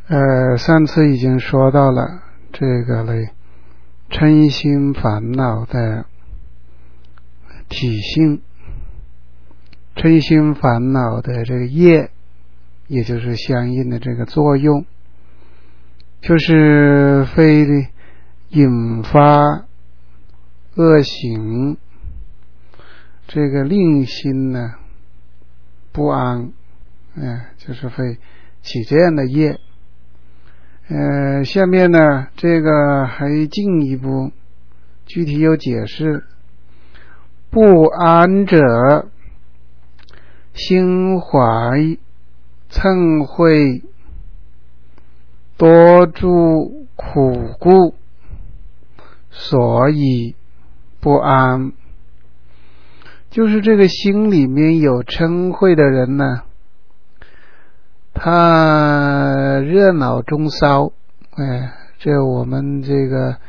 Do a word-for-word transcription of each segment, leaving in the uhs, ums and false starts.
呃，上次已经说到了这个嘞，嗔心烦恼的体性，嗔心烦恼的这个业，也就是相应的这个作用，就是会引发恶行，这个令心呢不安，呃，就是会起这样的业。呃，下面呢，这个还进一步具体有解释。不安者，心怀嗔恚，多住苦故，所以不安。就是这个心里面有嗔恚的人呢，他热闹中烧，哎，这我们这个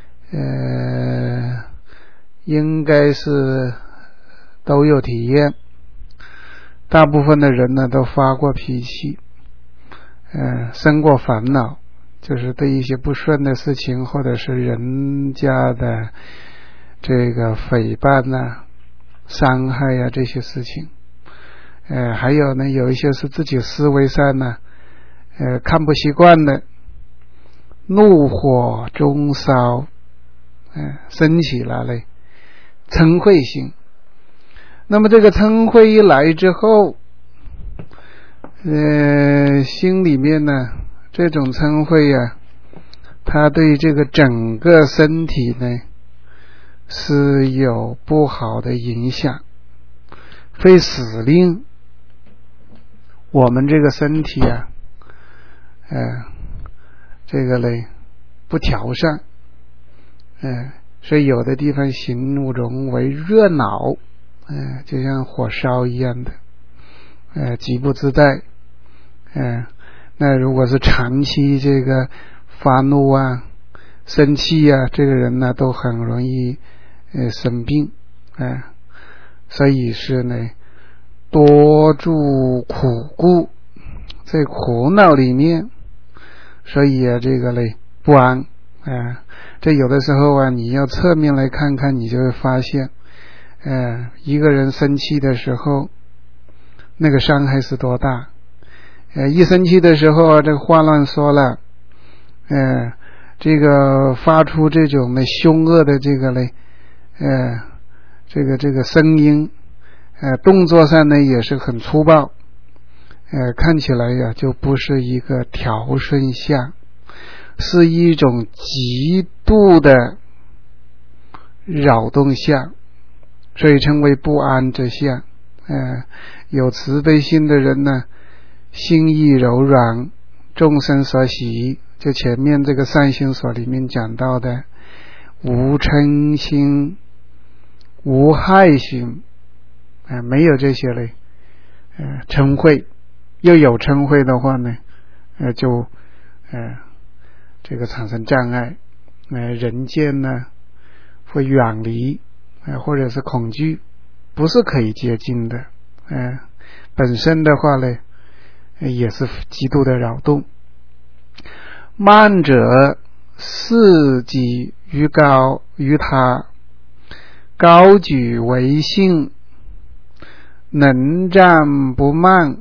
呃，应该是都有体验。大部分的人呢，都发过脾气，呃，生过烦恼，就是对一些不顺的事情，或者是人家的这个诽谤啊、伤害啊这些事情。呃，还有呢，有一些是自己思维上呢，呃，看不习惯的，怒火中烧，呃，升起来了嗔恚心。那么这个嗔恚一来之后，呃，心里面呢，这种嗔恚啊，它对这个整个身体呢是有不好的影响，会使令我们这个身体啊，呃，这个嘞不调上，呃，所以有的地方形容为热恼，呃，就像火烧一样的，呃，急不自待，呃，那如果是长期这个发怒啊、生气啊，这个人呢都很容易呃生病，呃，所以是呢。多住苦故，在苦恼里面，所以啊，这个嘞不安，呃，这有的时候啊，你要侧面来看看，你就会发现，呃，一个人生气的时候，那个伤害是多大？呃，一生气的时候啊，这个话乱说了，呃，这个发出这种的凶恶的这个嘞，呃，这个这个声音。呃，动作上呢也是很粗暴，呃，看起来呀就不是一个调顺相，是一种极度的扰动相，所以称为不安之相。呃，有慈悲心的人呢，心意柔软，众生所喜，就前面这个善心所里面讲到的无嗔心、无害心。呃、没有这些嘞，呃，嗔恚，又有嗔恚的话呢，呃，就呃这个产生障碍，呃，人见呢会远离，呃，或者是恐惧，不是可以接近的，呃，本身的话呢，呃、也是极度的扰动。慢者事己于高于他，高举为性。能战不慢，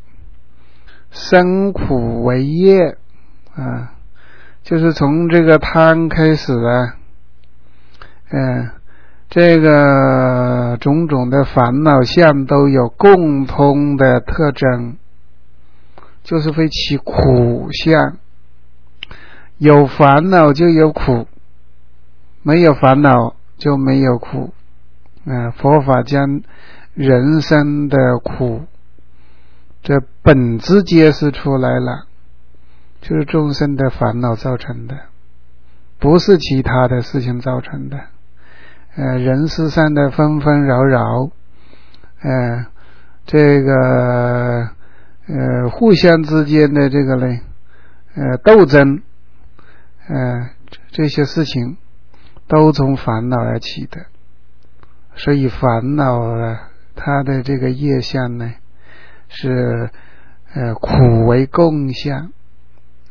生苦为业啊，就是从这个贪开始啊，嗯，这个种种的烦恼相都有共通的特征，就是会起苦相，有烦恼就有苦，没有烦恼就没有苦。啊，佛法将人生的苦这本质揭示出来了，就是众生的烦恼造成的，不是其他的事情造成的。呃，人世上的纷纷扰扰，呃，这个呃互相之间的这个呢，呃斗争，呃这些事情都从烦恼而起的。所以烦恼啊，它的这个业相呢，是呃苦为共相，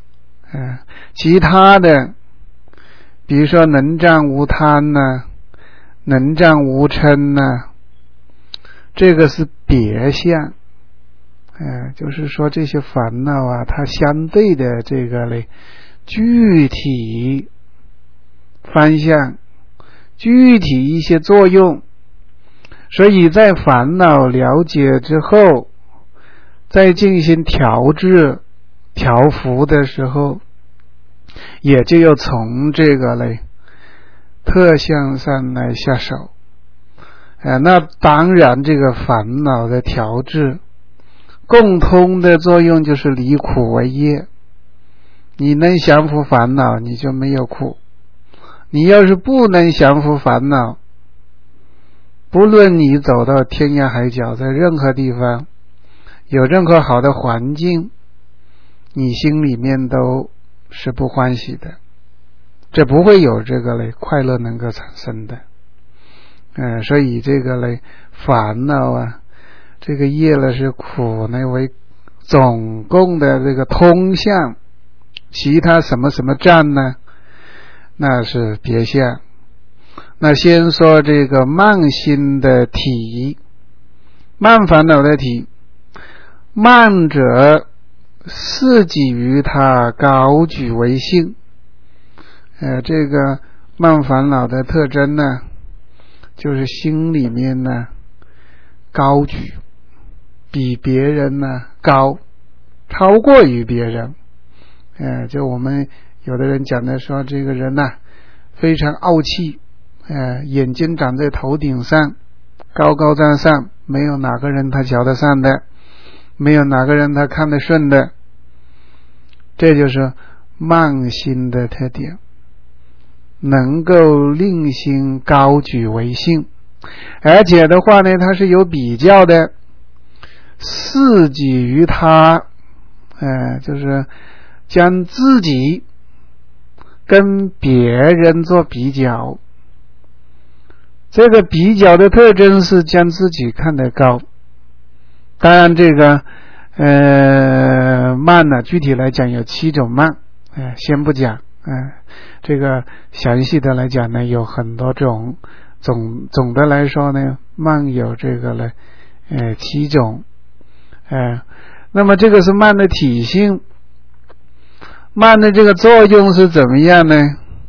呃、其他的比如说能障无贪呢，能障无嗔呢，这个是别相，呃，就是说这些烦恼啊，它相对的这个嘞具体方向，具体一些作用，所以在烦恼了解之后，在进行调制调伏的时候，也就要从这个嘞特相上来下手。呃，那当然这个烦恼的调制共通的作用就是离苦为业，你能降伏烦恼，你就没有苦。你要是不能降伏烦恼，不论你走到天涯海角，在任何地方有任何好的环境，你心里面都是不欢喜的，这不会有这个嘞快乐能够产生的。呃，所以这个嘞烦恼啊，这个业了是苦呢为总共的这个通向，其他什么什么障呢，那是别相。那先说这个慢心的体，慢烦恼的体，慢者是己于他高举为性。呃，这个慢烦恼的特征呢，就是心里面呢高举，比别人呢高，超过于别人。呃，就我们有的人讲的说，这个人呢、啊、非常傲气，呃，眼睛长在头顶上，高高在上，没有哪个人他瞧得上的，没有哪个人他看得顺的，这就是慢心的特点，能够令心高举为性。而且的话呢，它是有比较的，视己于他，呃，就是将自己跟别人做比较。这个比较的特征是将自己看得高。当然这个呃慢呢，具体来讲有七种慢，呃先不讲，呃这个详细的来讲呢有很多种，总总的来说呢，慢有这个呢呃七种。呃那么这个是慢的体性，慢的这个作用是怎么样呢？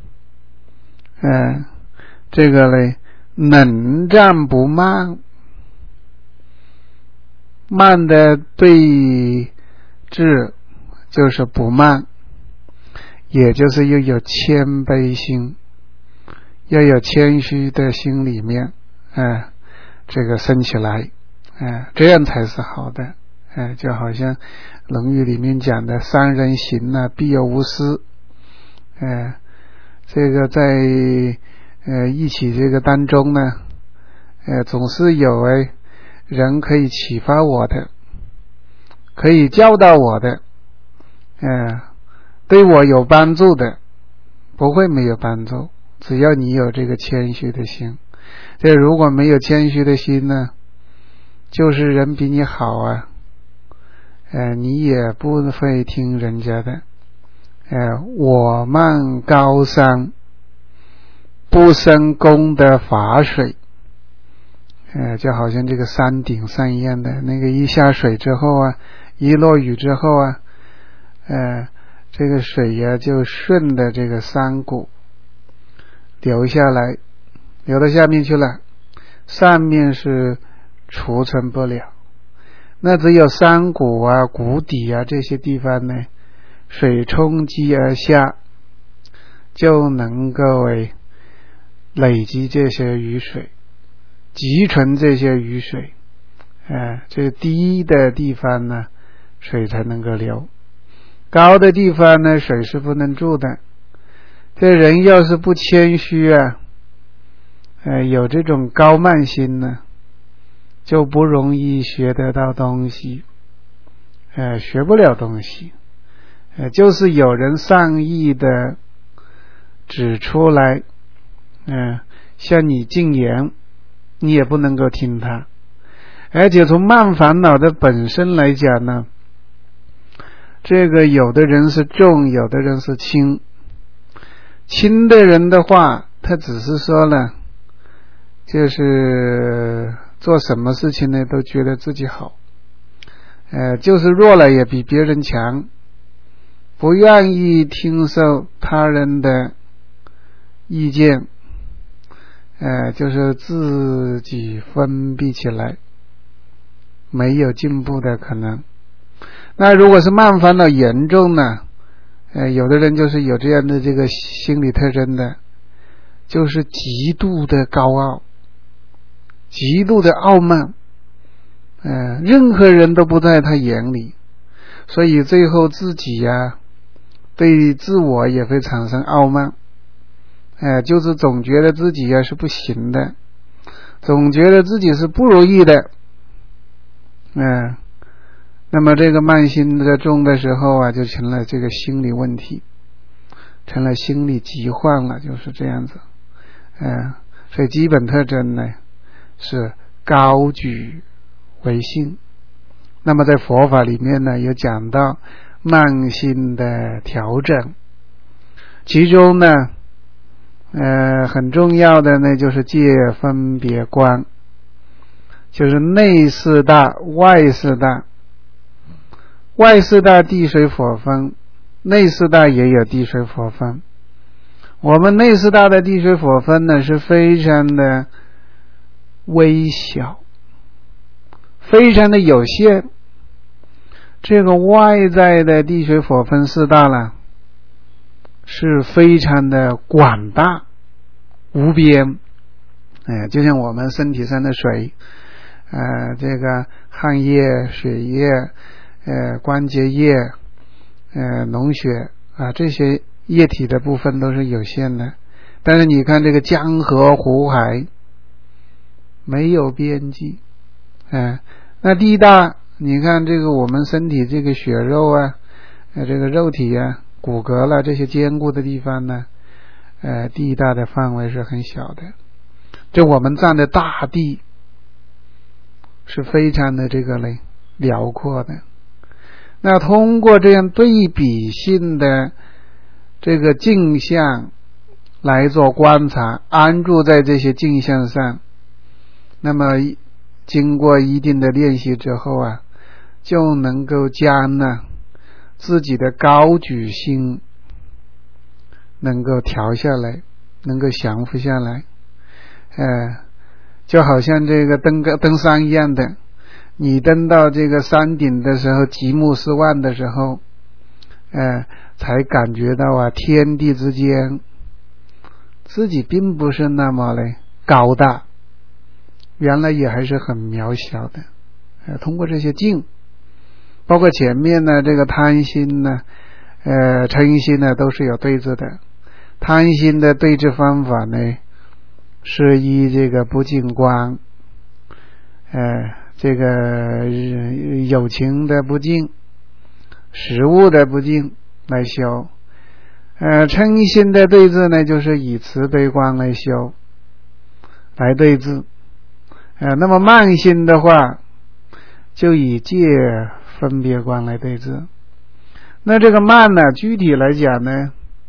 呃这个呢能障不慢，慢的对治就是不慢，也就是又有谦卑心，要有谦虚的心里面，呃、这个升起来，呃、这样才是好的。呃、就好像《论语》里面讲的三人行呢、啊、必有无私，呃、这个在呃一起这个当中呢，呃总是有哎人可以启发我的，可以教导我的，呃对我有帮助的，不会没有帮助，只要你有这个谦虚的心。这如果没有谦虚的心呢，就是人比你好啊，呃你也不会听人家的。呃我慢高山，不生功德法水，呃就好像这个山顶上一样的，那个一下水之后啊，一落雨之后啊，呃这个水呀、啊、就顺着这个山谷流下来，流到下面去了，上面是储存不了，那只有山谷啊、谷底啊这些地方呢，水冲击而下，就能够诶累积这些雨水，积存这些雨水，呃这低的地方呢水才能够流，高的地方呢水是不能住的。这人要是不谦虚啊，呃有这种高慢心呢，就不容易学得到东西，呃学不了东西。呃就是有人善意的指出来，嗯、呃，向你进言，你也不能够听他。而且从慢烦恼的本身来讲呢， 这个有的人是重，有的人是轻。轻的人的话，他只是说了，就是做什么事情呢都觉得自己好，呃，就是弱了也比别人强，不愿意听受他人的意见，呃，就是自己封闭起来，没有进步的可能。那如果是慢烦恼严重呢，呃，有的人就是有这样的这个心理特征的，就是极度的高傲，极度的傲慢，呃，任何人都不在他眼里，所以最后自己呀、啊，对自我也会产生傲慢，呃，就是总觉得自己呀、啊、是不行的，总觉得自己是不如意的，嗯、呃。那么这个慢心的重的时候啊，就成了这个心理问题，成了心理疾患了，就是这样子。嗯，所以基本特征呢是高举为性。那么在佛法里面呢，有讲到慢心的调整，其中呢，呃，很重要的呢就是戒分别观，就是内四大、外四大。外四大地水火风，内四大也有地水火风。我们内四大的地水火风呢是非常的微小，非常的有限。这个外在的地水火风四大呢是非常的广大无边，哎，就像我们身体上的水，呃，这个汗液、血液。呃，关节液、呃，脓血啊，这些液体的部分都是有限的。但是你看这个江河湖海，没有边际。呃、那地大，你看这个我们身体这个血肉啊，呃，这个肉体啊，骨骼啦，这些坚固的地方呢，呃，地大的范围是很小的。就我们站的大地，是非常的这个嘞辽阔的。那通过这样对比性的这个镜像来做观察，安住在这些镜像上，那么经过一定的练习之后啊，就能够将呢自己的高举心能够调下来，能够降服下来，呃，就好像这个登个登山一样的。你登到这个山顶的时候，极目四望的时候，呃，才感觉到啊，天地之间，自己并不是那么的高大，原来也还是很渺小的。呃，通过这些境，包括前面呢，这个贪心呢，呃，嗔心呢，都是有对峙的。贪心的对峙方法呢，是以这个不净观，呃。这个友情的不净，食物的不净来修，呃，嗔心的对峙呢，就是以慈悲观来修，来对峙。呃，那么慢心的话，就以戒分别观来对峙。那这个慢呢，具体来讲呢，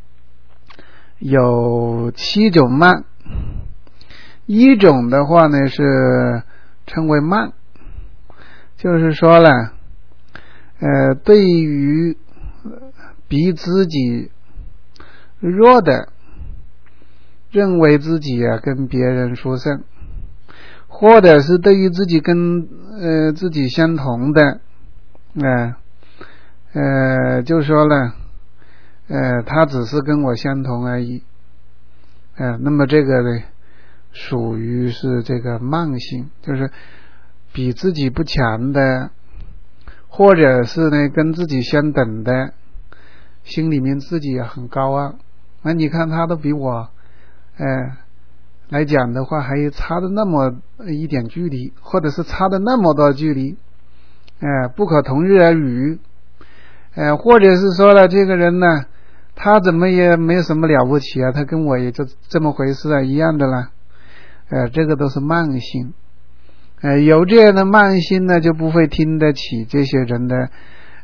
有七种慢。一种的话呢是称为慢。就是说了，呃，对于比自己弱的，认为自己啊跟别人殊胜，或者是对于自己跟呃自己相同的，呃呃，就说了，呃，他只是跟我相同而已，呃，那么这个呢，属于是这个慢性，就是比自己不强的，或者是呢跟自己相等的，心里面自己也很高傲。那你看他都比我，呃，来讲的话，还差的那么一点距离，或者是差的那么多距离，呃，不可同日而语。呃，或者是说了，这个人呢，他怎么也没有什么了不起啊，他跟我也就这么回事啊，一样的啦。呃，这个都是慢性。呃，有这样的慢心呢，就不会听得起这些人的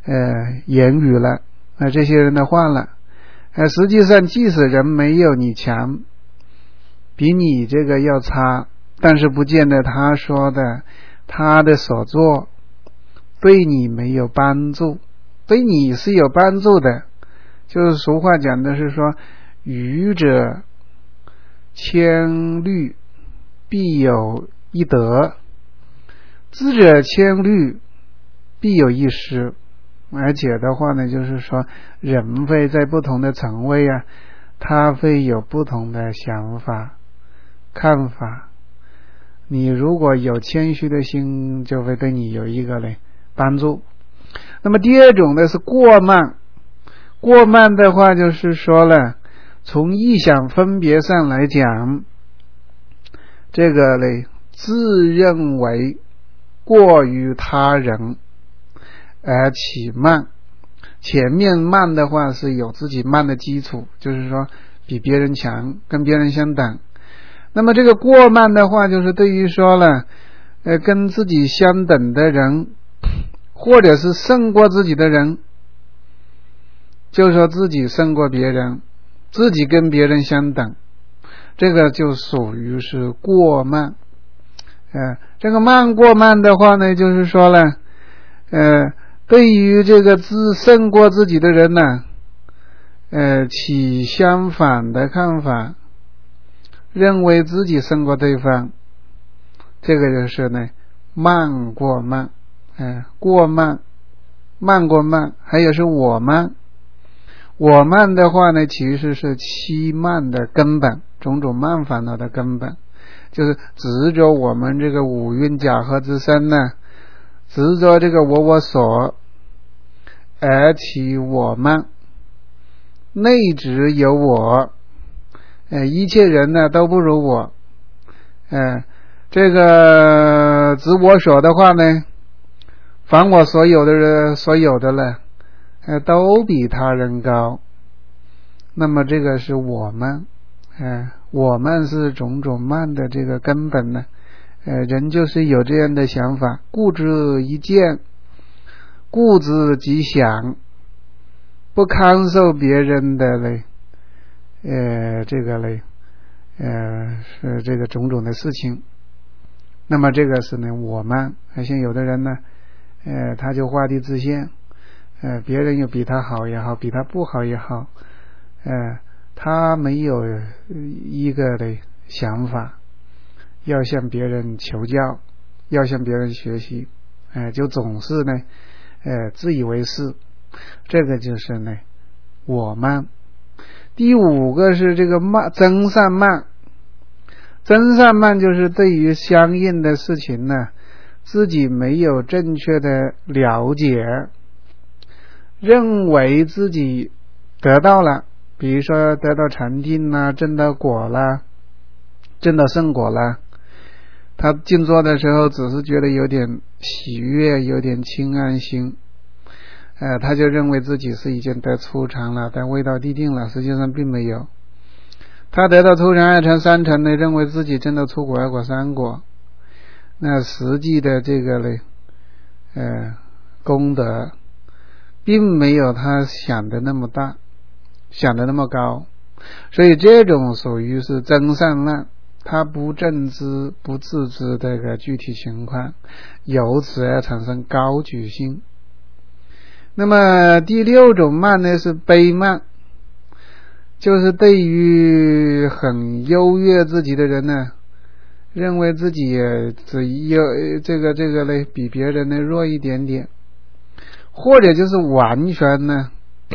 呃言语了，呃这些人的话了。呃实际上即使人没有你强，比你这个要差，但是不见得他说的他的所作对你没有帮助，对你是有帮助的。就是俗话讲的是说，愚者千虑必有一得，知者千虑必有一失。而且的话呢，就是说人会在不同的层位啊，他会有不同的想法看法。你如果有谦虚的心，就会对你有一个嘞帮助。那么第二种呢是过慢，过慢的话就是说了，从意想分别上来讲，这个嘞自认为过于他人而起慢。前面慢的话是有自己慢的基础，就是说比别人强，跟别人相等。那么这个过慢的话就是对于说了呃，跟自己相等的人，或者是胜过自己的人，就说自己胜过别人，自己跟别人相等，这个就属于是过慢。呃，这个慢过慢的话呢，就是说了呃，对于这个自胜过自己的人呢，呃，起相反的看法，认为自己胜过对方，这个就是呢慢过慢。呃，过慢慢过慢，还有是我慢。我慢的话呢，其实是七慢的根本，种种慢烦恼的根本，就是执着我们这个五蕴假合之身呢，执着这个我我所而起我慢，内执有我，呃，一切人呢都不如我，呃，这个执我所的话呢，凡我所有的人所有的了，呃，都比他人高。那么这个是我慢，呃，我慢是种种慢的这个根本呢。呃，人就是有这样的想法，固执一见，固执己想，不堪受别人的嘞，呃，这个嘞，呃，是这个种种的事情。那么这个是呢我慢。而且有的人呢，呃，他就画地自限，呃，别人又比他好也好，比他不好也好，呃，他没有一个的想法要向别人求教，要向别人学习，呃，就总是呢，呃，自以为是，这个就是呢我慢。第五个是这个慢，真善慢。真善慢就是对于相应的事情呢，自己没有正确的了解，认为自己得到了，比如说得到禅定啦，证到果啦，证到圣果啦，他静坐的时候只是觉得有点喜悦，有点轻安心，呃，他就认为自己是已经得初禅了，但未到地定了，实际上并没有。他得到初禅、二禅、三禅呢，认为自己证到初果、二果、三果，那实际的这个呢，呃，功德并没有他想的那么大，想的那么高，所以这种属于是真善慢，他不正知不自知这个具体情况，由此而产生高举心。那么第六种慢呢是卑慢，就是对于很优越自己的人呢，认为自己只有这个这个呢比别人呢弱一点点，或者就是完全呢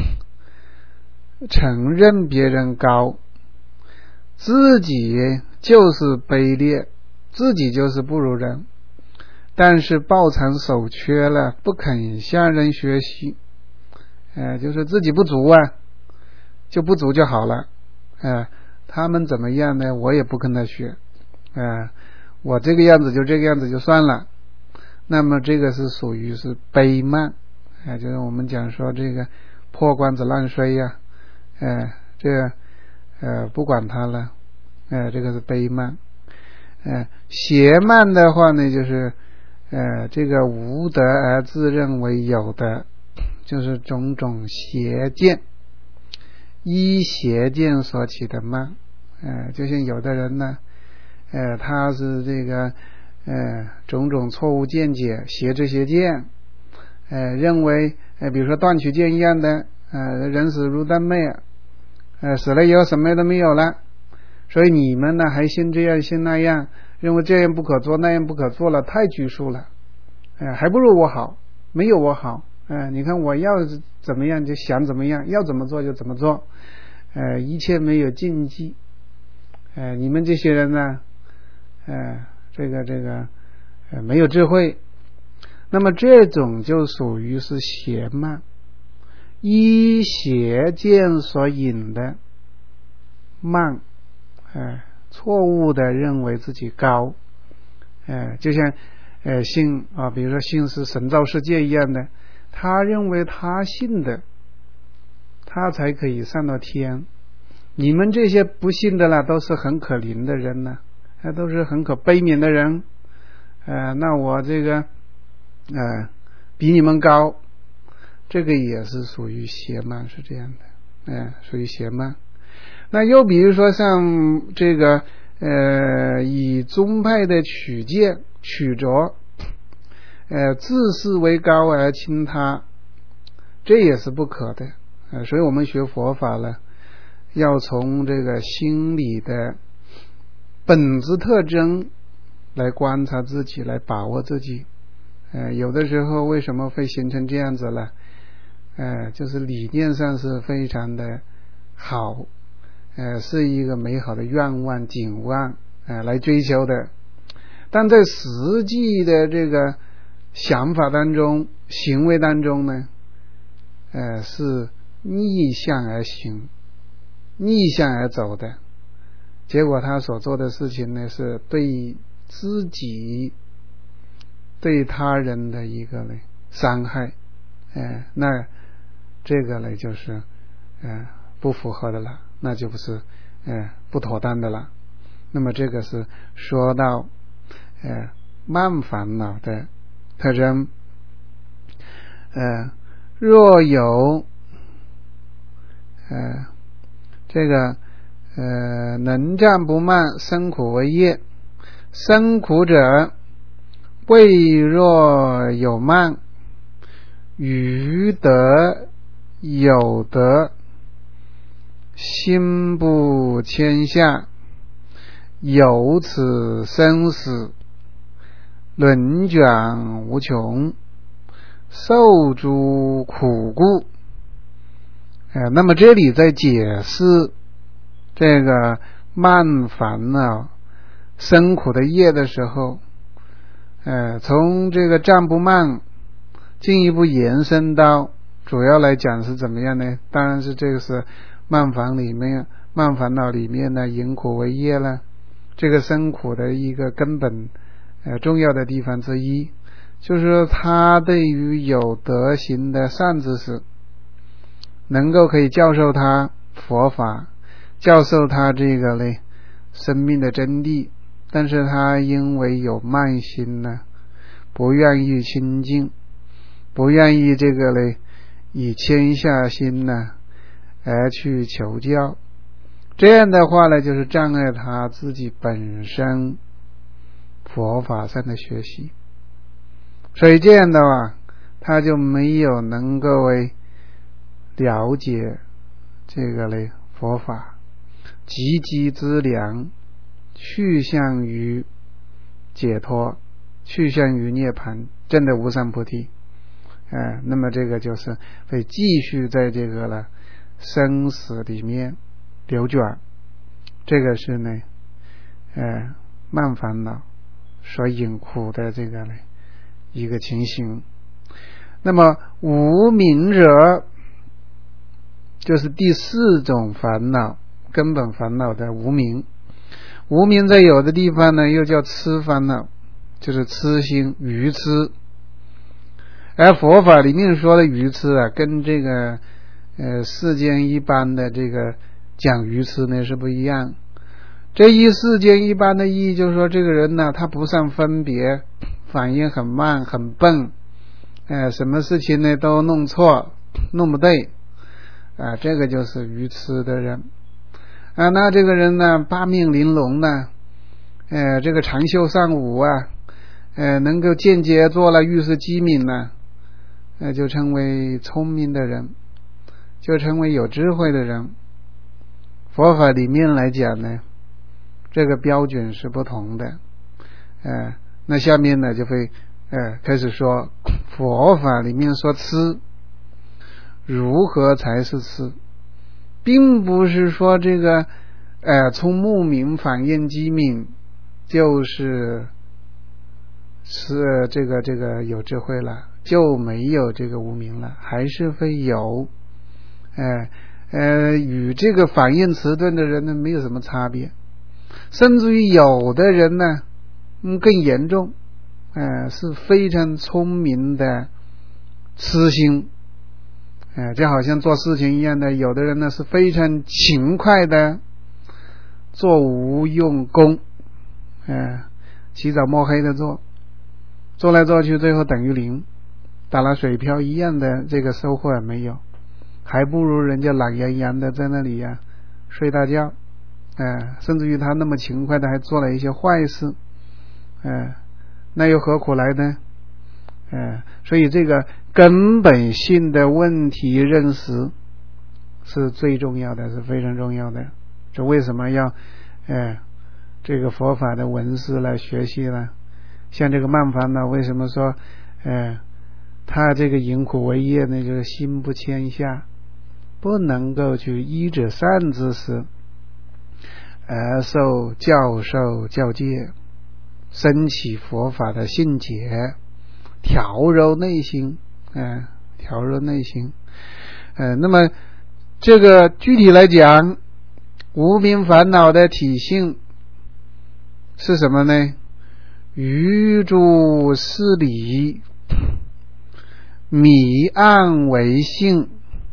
承认别人高，自己就是卑劣，自己就是不如人，但是抱残守缺了，不肯向人学习，呃，就是自己不足啊，就不足就好了，呃，他们怎么样呢？我也不跟他学，呃，我这个样子就这个样子就算了。那么这个是属于是卑慢，呃，就是我们讲说这个破罐子烂摔呀，呃，这个呃不管他了，呃，这个是卑慢。呃，邪慢的话呢，就是呃这个无德而自认为有德， 就是种种邪见，依邪见所起的慢。呃，就像有的人呢，呃，他是这个呃种种错误见解，邪知邪见，呃，认为呃，比如说断取见一样的，呃，人死如灯灭，呃，死了以后什么都没有了，所以你们呢还信这样信那样，认为这样不可做那样不可做了，太拘束了，呃，还不如我好，没有我好，呃，你看我要怎么样就想怎么样，要怎么做就怎么做，呃，一切没有禁忌，呃，你们这些人呢，呃，这个这个呃没有智慧，那么这种就属于是邪慢，依邪见所引的慢，呃，错误的认为自己高，呃，就像呃信啊，比如说信是神造世界一样的，他认为他信的，他才可以上到天。你们这些不信的了，都是很可怜的人呢，呃，都是很可悲悯的人，呃，那我这个呃比你们高，这个也是属于邪慢，是这样的，呃，属于邪慢。那又比如说像这个呃以宗派的取见取着，呃自视为高而轻他，这也是不可的，呃，所以我们学佛法了，要从这个心理的本质特征来观察自己，来把握自己。呃，有的时候为什么会形成这样子了？呃，就是理念上是非常的好，呃，是一个美好的愿望、景望，呃，来追求的。但在实际的这个想法当中、行为当中呢，呃，是逆向而行。逆向而走的，结果他所做的事情呢，是对自己对他人的一个呢伤害，呃，那这个呢就是呃不符合的了，那就不是呃不妥当的了。那么这个是说到呃慢烦恼的特征。呃若有呃这个呃能障不慢，生苦为业。生苦者，谓若有慢，于德有德，心不谦下，有此生死，轮卷无穷，受诸苦故。呃，那么这里在解释这个慢烦恼生苦的业的时候，呃，从这个障不慢进一步延伸到主要来讲是怎么样呢？当然是这个是慢烦里面慢烦恼里面呢引苦为业了，这个生苦的一个根本呃重要的地方之一，就是说他对于有德行的善知识能够可以教授他佛法，教授他这个嘞生命的真谛，但是他因为有慢心呢，不愿意亲近，不愿意这个嘞以谦下心呢而去求教，这样的话呢就是障碍他自己本身佛法上的学习，所以这样的话他就没有能够为了解这个嘞佛法，积极资粮，去向于解脱，去向于涅槃，真的无上菩提。呃，那么这个就是会继续在这个了生死里面流转，这个是呢，呃，慢烦恼所引苦的这个呢一个情形。那么无明者，就是第四种烦恼，根本烦恼的无明。无明在有的地方呢又叫痴烦恼，就是痴心愚痴。而佛法里面说的愚痴啊，跟这个呃世间一般的这个讲愚痴呢是不一样。这一世间一般的意义就是说，这个人呢他不善分别，反应很慢很笨， 呃，什么事情呢都弄错，弄不对，啊、呃，这个就是愚痴的人。啊，那这个人呢，八面玲珑呢，呃，这个长袖善舞啊，呃，能够间接做了遇事机敏呢，呃，就成为聪明的人，就成为有智慧的人。佛法里面来讲呢，这个标准是不同的。呃，那下面呢就会呃开始说佛法里面说痴，如何才是痴？并不是说这个呃聪目明反应机敏就是是这个这个有智慧了，就没有这个无明了，还是会有，呃呃与这个反应迟钝的人呢没有什么差别，甚至于有的人呢嗯更严重，呃是非常聪明的痴心。呃，就好像做事情一样的，有的人呢是非常勤快的做无用功，呃，起早摸黑的做，做来做去最后等于零，打了水漂一样的这个收获也没有，还不如人家懒洋洋的在那里呀、啊、睡大觉，呃，甚至于他那么勤快的还做了一些坏事，呃，那又何苦来呢？呃，所以这个根本性的问题认识是最重要的，是非常重要的。这为什么要呃这个佛法的文思来学习呢？像这个曼凡呢，为什么说呃他这个饮苦为业呢？就是心不谦下，不能够去依着善知识而受教授教戒，升起佛法的信解，调柔内心，呃，调柔内心，呃，那么这个具体来讲，无明烦恼的体性是什么呢？愚诸事理，迷暗为性，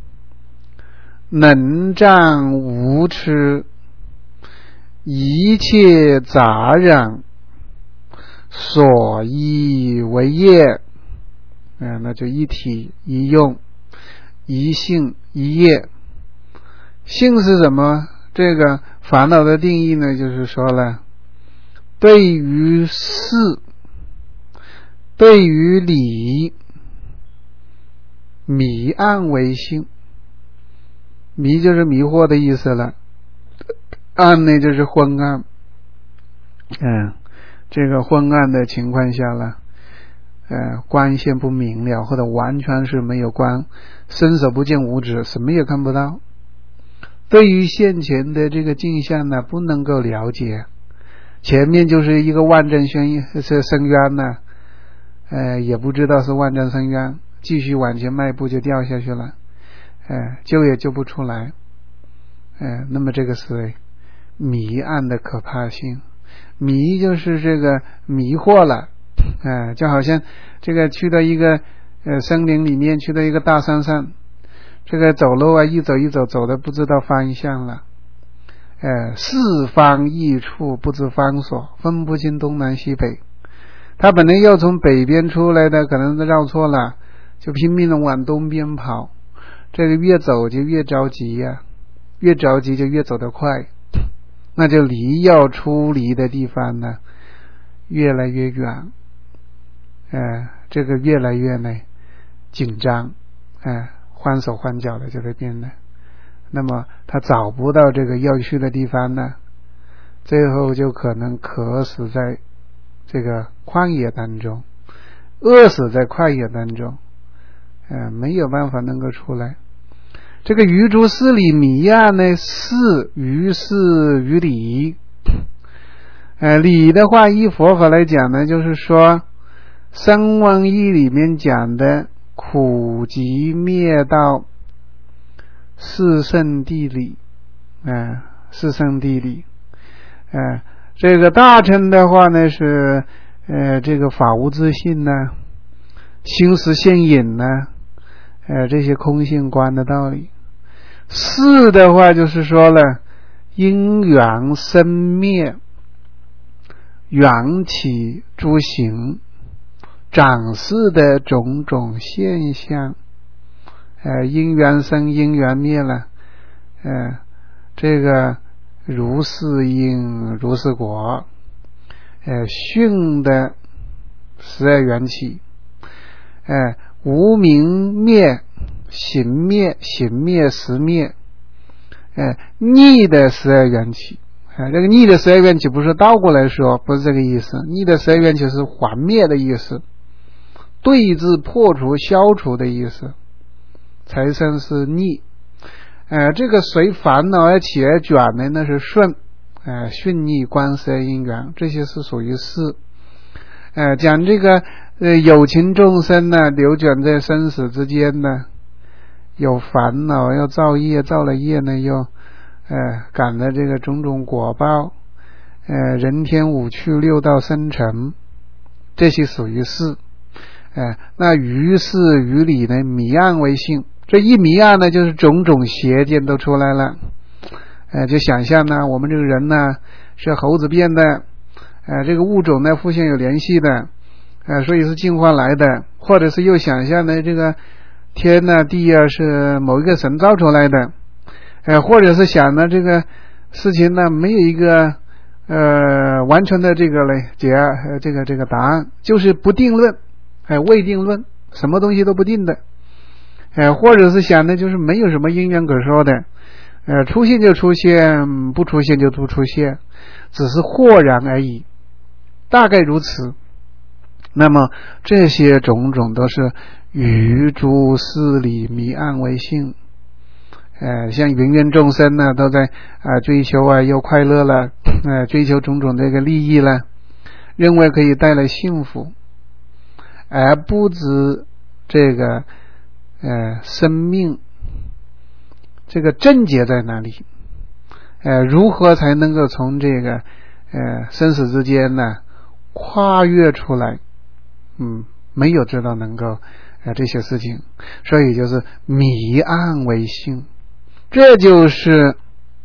能障无痴，一切杂染，所依为业，呃、那就一体一用，一性一业。性是什么？这个烦恼的定义呢，就是说了，对于事，对于理，迷暗为性。迷就是迷惑的意思了，暗呢就是昏暗，嗯，这个昏暗的情况下了，呃，光线不明了，或者完全是没有光，伸手不见五指，什么也看不到。对于现前的这个镜像呢，不能够了解，前面就是一个万丈深是深渊呢，呃，也不知道是万丈深渊，继续往前迈步就掉下去了，呃，救也救不出来，呃，那么这个是迷暗的可怕性。迷就是这个迷惑了，呃，就好像这个去到一个呃森林里面，去到一个大山上，这个走路啊，一走一走走的不知道方向了，呃，四方异处不知方所，分不清东南西北。他本来要从北边出来的，可能绕错了，就拼命的往东边跑，这个越走就越着急呀、啊，越着急就越走得快，那就离要出离的地方呢越来越远，呃，这个越来越呢紧张，呃，慌手慌脚的就会变得，那么他找不到这个要去的地方呢，最后就可能渴死在这个旷野当中，饿死在旷野当中，呃，没有办法能够出来。这个愚诸事理迷暗呢，事于事于理，呃，理的话依佛法来讲呢，就是说三万义里面讲的苦集灭道，四圣谛理，呃，四圣谛理，呃，这个大乘的话呢是呃这个法无自性呢，心识现隐呢，呃这些空性观的道理。四的话就是说了因缘生灭，缘起诸行， 展示的种种现象，呃，因缘生，因缘灭了，呃，这个如是因，如是果，呃，训的十二缘起，呃，无明灭，行灭，行灭识灭，呃，逆的十二缘起。啊，这个逆的十二缘起不是倒过来说，不是这个意思。逆的十二缘起是还灭的意思，对治、破除、消除的意思，才算是逆。呃，这个随烦恼而起而转的那是顺，呃，顺逆观十二因缘，这些是属于是。呃，讲这个呃有情众生呢，流转在生死之间呢，有烦恼，要造业，造了业呢又。呃，感了这个种种果报，呃，人天五趣六道生成，这些属于是。呃，那于是于理呢，迷暗为性。这一迷暗呢，就是种种邪见都出来了。呃，就想象呢，我们这个人呢是猴子变的，呃，这个物种呢互相有联系的，呃，所以是进化来的，或者是又想象呢，这个天啊地啊是某一个神造出来的。呃，或者是想呢，这个事情呢没有一个呃完全的这个嘞解呃这个这个答案，就是不定论，哎、呃、未定论，什么东西都不定的，呃或者是想呢就是没有什么因缘可说的，呃出现就出现，不出现就不出现，只是豁然而已，大概如此。那么这些种种都是于诸事理迷暗为性。呃，像芸芸众生呢，都在啊、呃、追求啊，又快乐了，呃，追求种种这个利益了，认为可以带来幸福，而不知这个呃生命这个症结在哪里，呃，如何才能够从这个呃生死之间呢跨越出来？嗯，没有知道能够呃这些事情，所以就是迷暗为性。这就是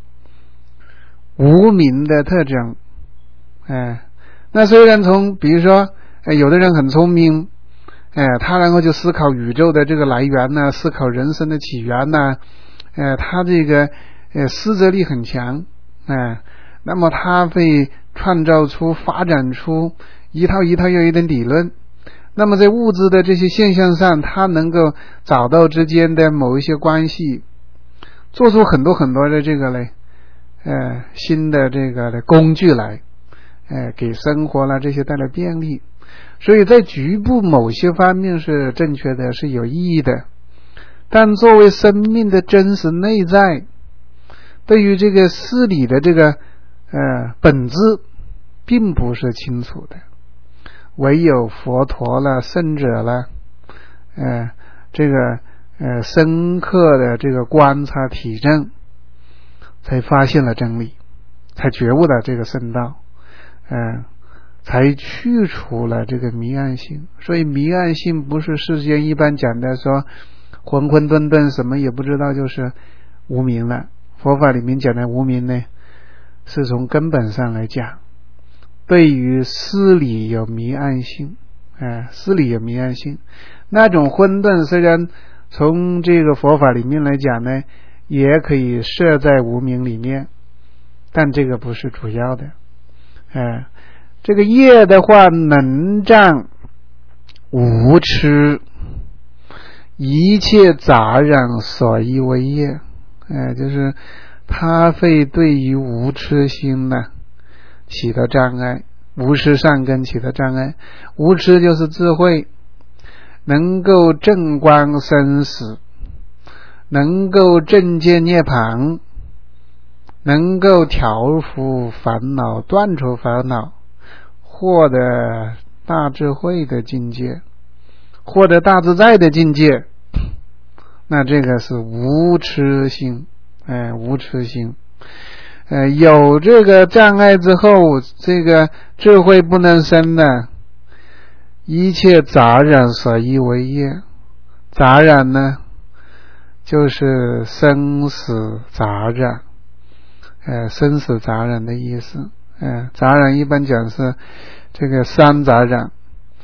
无明的特征。哎，那虽然从比如说、哎、有的人很聪明，哎，他然后就思考宇宙的这个来源呢，思考人生的起源呢，哎，他这个呃思哲力很强，哎，那么他会创造出发展出一套一套又一的理论，那么在物质的这些现象上，他能够找到之间的某一些关系，做出很多很多的这个嘞，呃，新的这个的工具来，呃，给生活啦这些带来便利。所以在局部某些方面是正确的，是有意义的，但作为生命的真实内在，对于这个事理的这个呃本质，并不是清楚的。唯有佛陀了、圣者了，呃，这个。呃，深刻的这个观察体证，才发现了真理，才觉悟了这个圣道，呃，才去除了这个迷暗性。所以迷暗性不是世间一般讲的说混混沌沌什么也不知道就是无明了。佛法里面讲的无明呢，是从根本上来讲，对于事理有迷暗性，呃，事理有迷暗性，那种混沌虽然从这个佛法里面来讲呢，也可以设在无明里面，但这个不是主要的。呃，这个业的话，能障无痴，一切杂染所依为业，呃，就是它会对于无痴心呢起到障碍，无痴善根起到障碍。无痴就是智慧，能够正观生死，能够正见涅槃，能够调伏烦恼，断除烦恼，获得大智慧的境界，获得大自在的境界，那这个是无痴心，哎，无痴心。呃，有这个障碍之后，这个智慧不能生呢，一切杂染所依为业。杂染呢，就是生死杂染，呃，生死杂染的意思。呃，杂染一般讲是这个三杂染，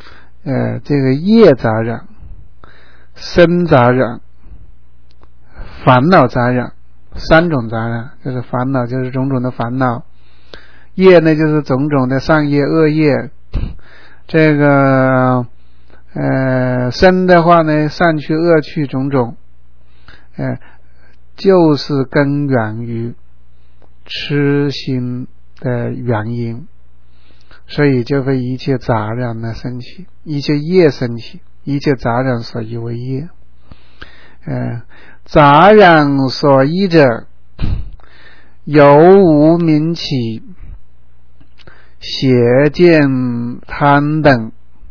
呃这个业杂染、身杂染、烦恼杂染，三种杂染。就是烦恼就是种种的烦恼，业呢就是种种的善业恶业，这个呃身的话呢，善趣恶趣种种，呃就是根源于痴心的原因，所以就会一切杂染呢升起，一切业升起，一切杂染所依为业。呃杂染所依者，由无明起，邪见贪等，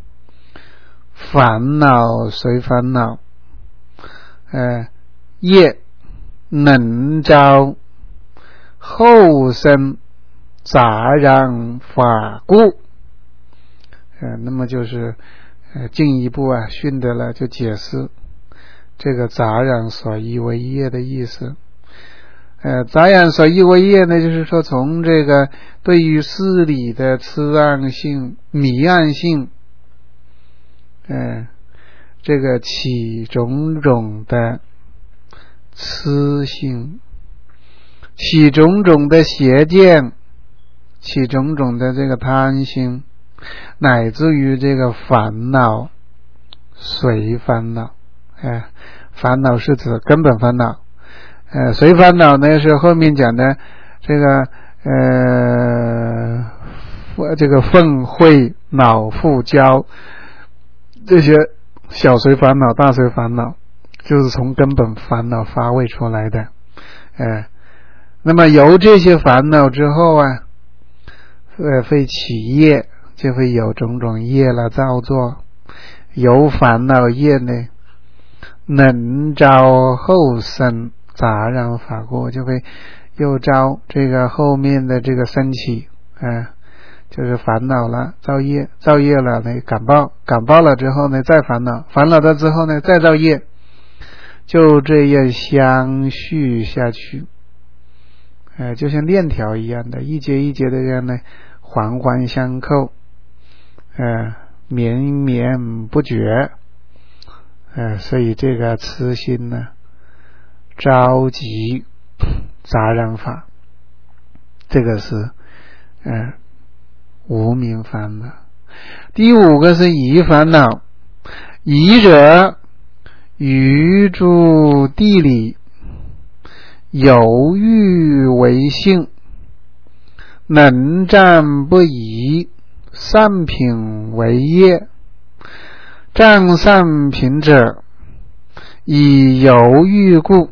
烦恼随烦恼，呃业能招后生杂染法故。呃那么就是呃进一步啊训得了，就解释这个杂染所依为业的意思。呃，杂染所依为业呢，就是说从这个对于事理的痴暗性、迷暗性，呃，这个起种种的痴心，起种种的邪见，起种种的这个贪心，乃至于这个烦恼随烦恼。哎，烦恼是指根本烦恼，呃，随烦恼呢是后面讲的这个呃，这个愤恚、恼覆交，这些小随烦恼、大随烦恼，就是从根本烦恼发挥出来的。呃，那么由这些烦恼之后啊，呃，会起业，就会有种种业来造作，由烦恼业呢。能招后生杂染法过，就会又招这个后面的这个升起，呃、就是烦恼了，造业，造业了呢感报，感报了之后呢再烦恼，烦恼了之后呢再造业，就这样相续下去，呃、就像链条一样的，一节一节的这样呢环环相扣，呃、绵绵不绝。呃，所以这个痴心呢，着急杂染法，这个是呃无明烦恼。第五个是疑烦恼，疑者于诸地理，犹豫为性，能战不疑，善品为业。占善品者，以犹豫故，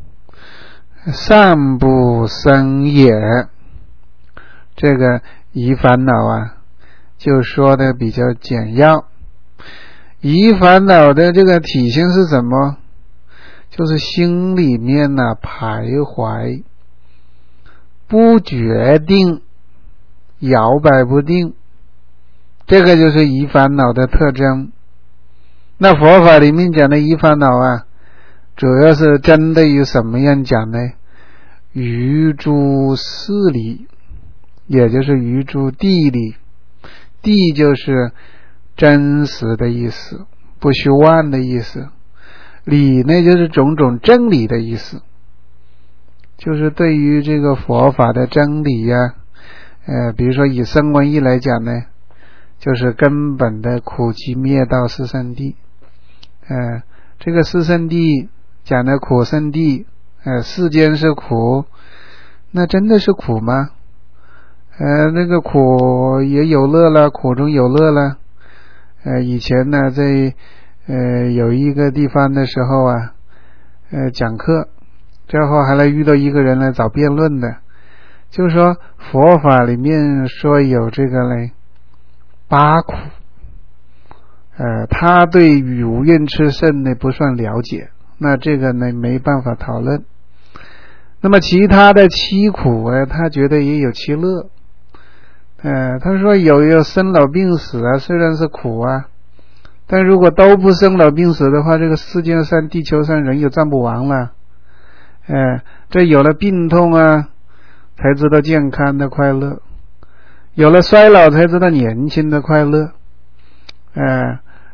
善不生也。这个疑烦恼啊，就说的比较简要。疑烦恼的这个体现是什么？就是心里面呢、啊、徘徊，不决定，摇摆不定，这个就是疑烦恼的特征。那佛法里面讲的疑烦恼啊，主要是针对于什么样讲呢？于诸事理，也就是于诸地理，地就是真实的意思，不虚妄的意思，理呢就是种种真理的意思，就是对于这个佛法的真理呀、啊，呃，比如说以声闻义来讲呢，就是根本的苦集灭道四圣谛。呃，这个四圣谛讲的苦圣谛，呃，世间是苦，那真的是苦吗？呃，那个苦也有乐了，苦中有乐了。呃，以前呢，在呃有一个地方的时候啊，呃讲课，最后还来遇到一个人来找辩论的，就是说佛法里面说有这个嘞八苦。呃，他对于无愿炽盛呢不算了解，那这个呢没办法讨论。那么其他的七苦啊，他觉得也有其乐。呃，他说有有生老病死啊，虽然是苦啊，但如果都不生老病死的话，这个世界上、地球上人又占不完了。呃，这有了病痛啊，才知道健康的快乐；有了衰老，才知道年轻的快乐。呃，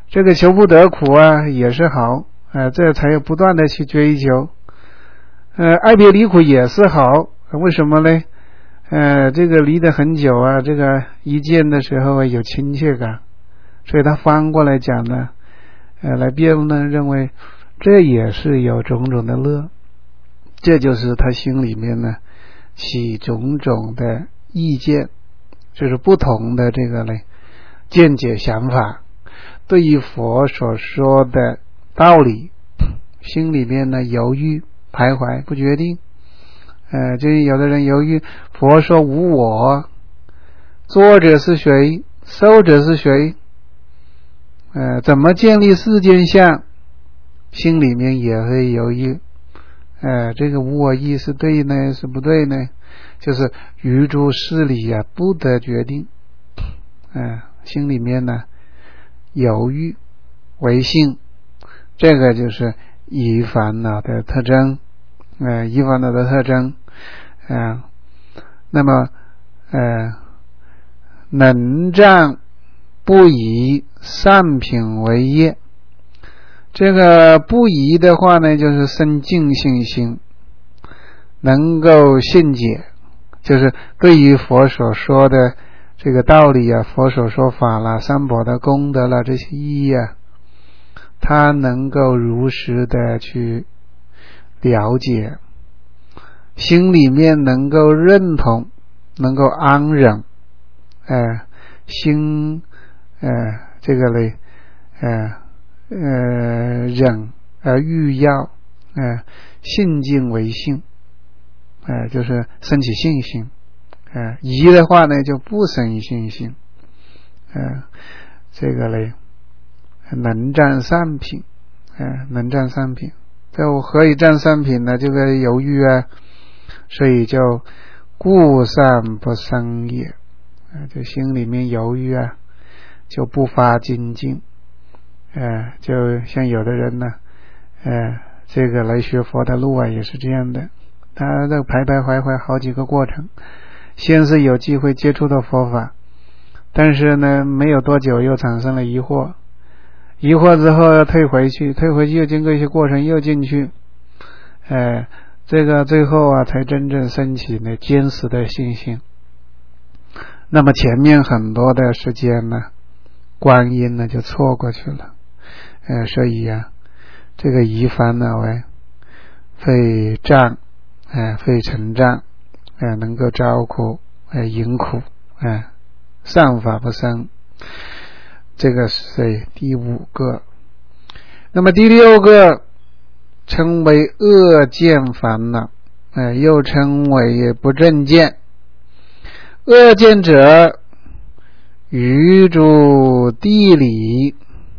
这个求不得苦啊也是好，呃，这才有不断的去追求。呃，爱别离苦也是好，为什么呢？呃，这个离得很久啊，这个一见的时候啊有亲切感，所以他翻过来讲呢，呃，来辩论认为这也是有种种的乐，这就是他心里面呢起种种的意见，就是不同的这个呢见解想法，对于佛所说的道理，心里面呢犹豫徘徊不决定。呃，就是有的人犹豫，佛说无我，作者是谁，受者是谁，呃，怎么建立世间相，心里面也会犹豫。呃，这个无我意是对呢是不对呢？就是于诸事理呀、啊，不得决定。呃，心里面呢犹豫违信，这个就是疑烦恼的特征。呃，疑烦恼的特征，呃，那么呃，能障不以善品为业。这个不疑的话呢，就是生净信心，能够信解，就是对于佛所说的这个道理啊，佛所说法啦，三宝的功德啦，这些意义啊，他能够如实的去了解，心里面能够认同，能够安忍，呃，心，呃，这个嘞，呃，呃，忍而欲要，呃，信尽为信，呃，就是升起信心，呃，疑的话呢就不生信心，呃，这个嘞，能占善品，呃，能占善品。这我何以占善品呢？这个犹豫啊，所以就故善不生也，呃，这心里面犹豫啊，就不发精进，呃，就像有的人呢，呃，这个来学佛的路啊，也是这样的，他这个徘徊徘徊好几个过程，先是有机会接触到佛法，但是呢，没有多久又产生了疑惑。疑惑之后要退回去，退回去又经过一些过程又进去，呃，这个最后啊才真正升起呢坚实的信心。那么前面很多的时间呢，光阴呢就错过去了，呃，所以啊，这个疑烦恼哎，非障，哎、呃，非成障，哎、呃，能够招苦，哎、呃，引苦，哎、呃，善法不生。这个是第五个。那么第六个称为恶见烦恼，呃，又称为不正见。恶见者，于诸地理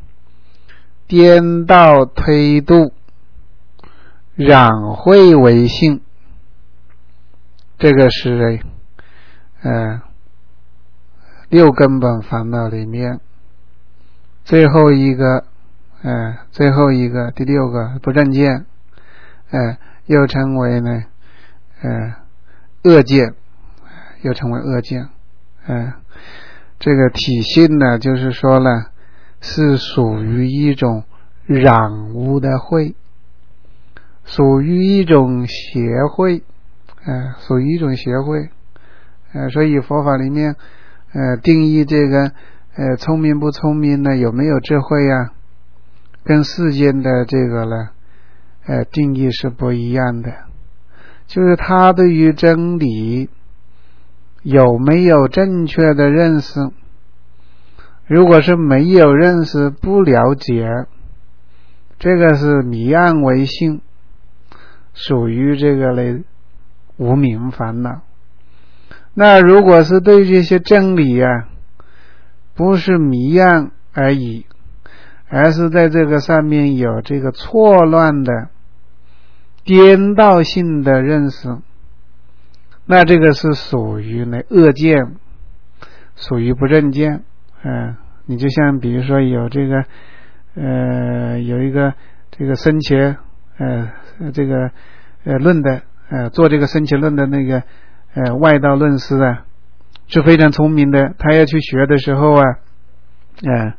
颠倒推度，染秽为性。这个是呃六根本烦恼里面最后一个，呃，最后一个第六个不正见，呃，又称为呢，呃，恶见，又称为恶见，呃，这个体性呢，就是说呢，是属于一种染污的秽，属于一种邪秽，呃，属于一种邪秽，呃，所以佛法里面，呃，定义这个。呃，聪明不聪明呢？有没有智慧啊？跟世间的这个呢，呃，定义是不一样的。就是他对于真理有没有正确的认识？如果是没有认识、不了解，这个是迷暗为性，属于这个呢无明烦恼。那如果是对这些真理啊，不是迷暗而已，而是在这个上面有这个错乱的颠倒性的认识，那这个是属于呢恶见，属于不正见。嗯、呃，你就像比如说有这个呃有一个这个生前呃这个呃论的呃做这个生前论的那个呃外道论师啊，是非常聪明的，他要去学的时候啊，呃，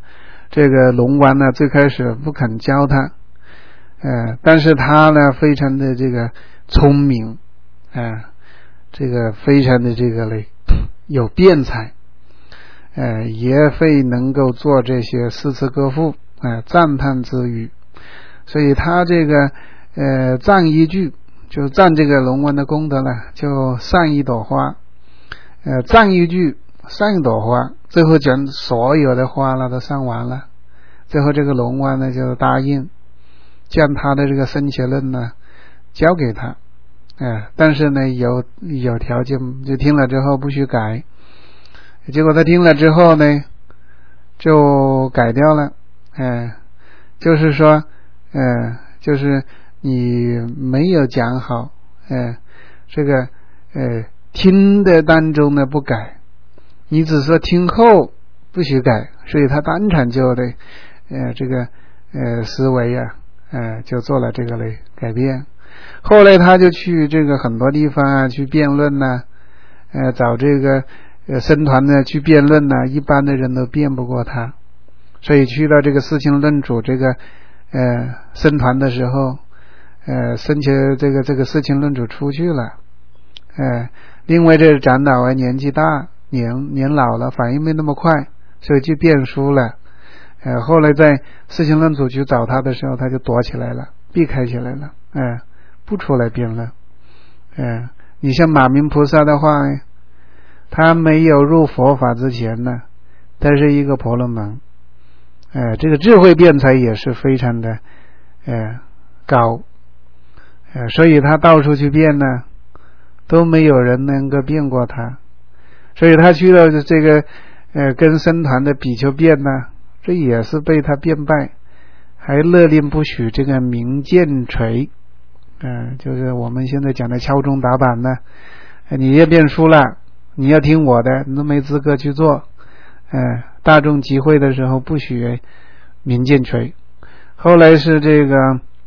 这个龙王呢最开始不肯教他，呃，但是他呢非常的这个聪明，呃，这个非常的这个嘞有辩才，呃，也会能够做这些诗词歌赋，呃，赞叹之语，所以他这个呃赞一句就赞这个龙王的功德了，就上一朵花，呃，赞一句上一朵花，最后将所有的花呢都上完了，最后这个龙王呢就答应将他的这个生前论呢交给他，呃，但是呢有有条件，就听了之后不许改，结果他听了之后呢就改掉了，呃，就是说呃，就是你没有讲好，呃，这个呃听的当中呢不改，你只说听后不许改，所以他当场就得呃这个呃思维啊，呃就做了这个嘞改变。后来他就去这个很多地方啊去辩论呢，呃找这个呃僧团呢去辩论呢，一般的人都辩不过他，所以去到这个释经论主这个呃僧团的时候，呃僧前这个这个释经论主出去了，呃另外这个长老啊年纪大，年年老了，反应没那么快，所以就变输了，呃后来在释经论主去找他的时候，他就躲起来了，避开起来了，呃不出来辩论。呃你像马明菩萨的话，他没有入佛法之前呢，他是一个婆罗门，呃这个智慧辩才也是非常的呃高，呃所以他到处去辩呢都没有人能够辩过他，所以他去到这个呃跟僧团的比丘辩呢，这也是被他辩败，还勒令不许这个鸣剑锤，呃就是我们现在讲的敲钟打板呢，你也辩输了，你要听我的，你都没资格去做，呃大众集会的时候不许鸣剑锤。后来是这个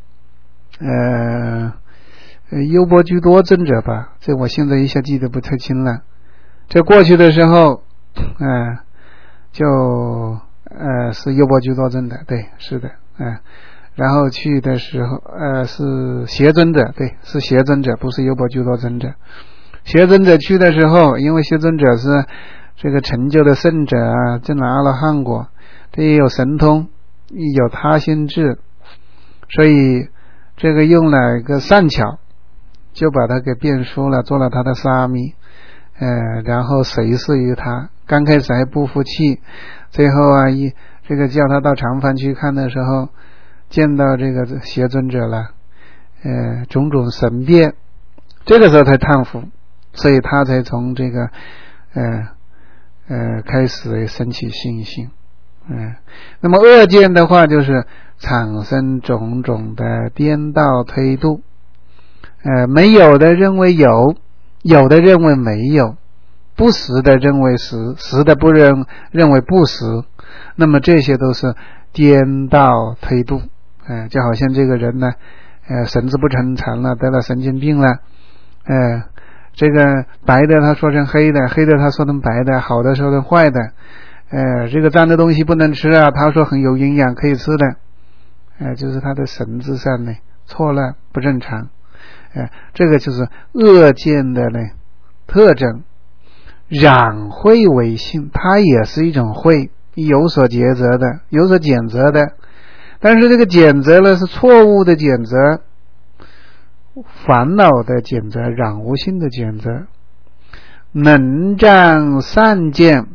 呃优波居多尊者吧，这我现在一下记得不太清了，这过去的时候呃就呃是优波居多尊者，对，是的，呃然后去的时候呃是邪尊者，对，是邪尊者，不是优波居多尊者。邪尊者去的时候，因为邪尊者是这个成就的圣者啊，证了阿罗汉果，这也有神通，有他心智，所以这个用了一个善巧，就把他给辩输了，做了他的沙弥，呃然后随侍于他，刚开始还不服气，最后啊一这个叫他到长梵去看的时候，见到这个邪尊者了，呃种种神变，这个时候才叹服，所以他才从这个呃呃开始升起信心。嗯、呃，那么恶见的话就是产生种种的颠倒推度，呃没有的认为有，有的认为没有，不实的认为实，实的不认认为不实，那么这些都是颠倒推度。呃就好像这个人呢呃神志不正常了，得了神经病了，呃这个白的他说成黑的，黑的他说成白的，好的说成坏的，呃这个脏的东西不能吃啊，他说很有营养可以吃的，呃就是他的神智上呢错乱不正常，呃这个就是恶见的呢特征。染慧为性，它也是一种慧，有所抉择的，有所谴责的，但是这个谴责呢是错误的谴责，烦恼的谴责，染无性的谴责。能障善见，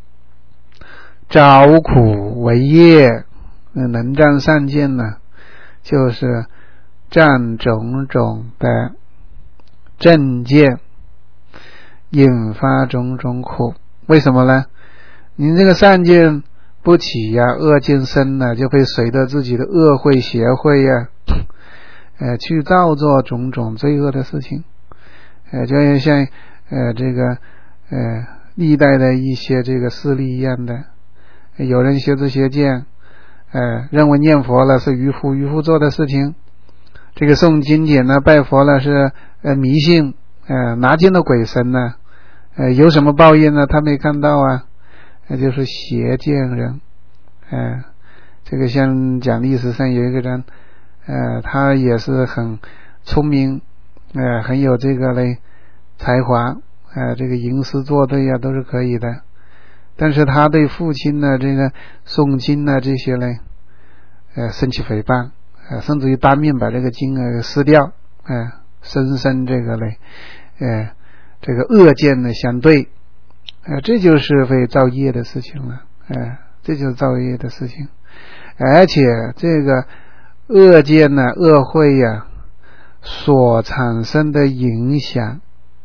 招苦为业。能障善见呢就是障种种的正见，引发种种苦。为什么呢？你这个善见不起呀、啊，恶见生呢，就会随着自己的恶会邪会呀、啊，呃，去造作种种罪恶的事情。呃，就像呃这个呃历代的一些这个势力一样的，有人邪知邪见，呃，认为念佛了是愚夫愚夫做的事情，这个诵经典呢、拜佛了是呃迷信，呃拿经的鬼神呢，呃有什么报应呢？他没看到啊，那就是邪见人，呃这个像讲历史上有一个人，呃，他也是很聪明，呃，很有这个嘞才华，呃，这个吟诗作对呀都是可以的。但是他对父亲呢，这个诵经呢这些呢，呃，生起诽谤，呃，甚至于当面把这个经啊撕掉，呃，深深这个嘞，呃，这个恶见的相对，呃，这就是会造业的事情了，呃，这就是造业的事情。而且这个恶见呢、恶会呀、啊，所产生的影响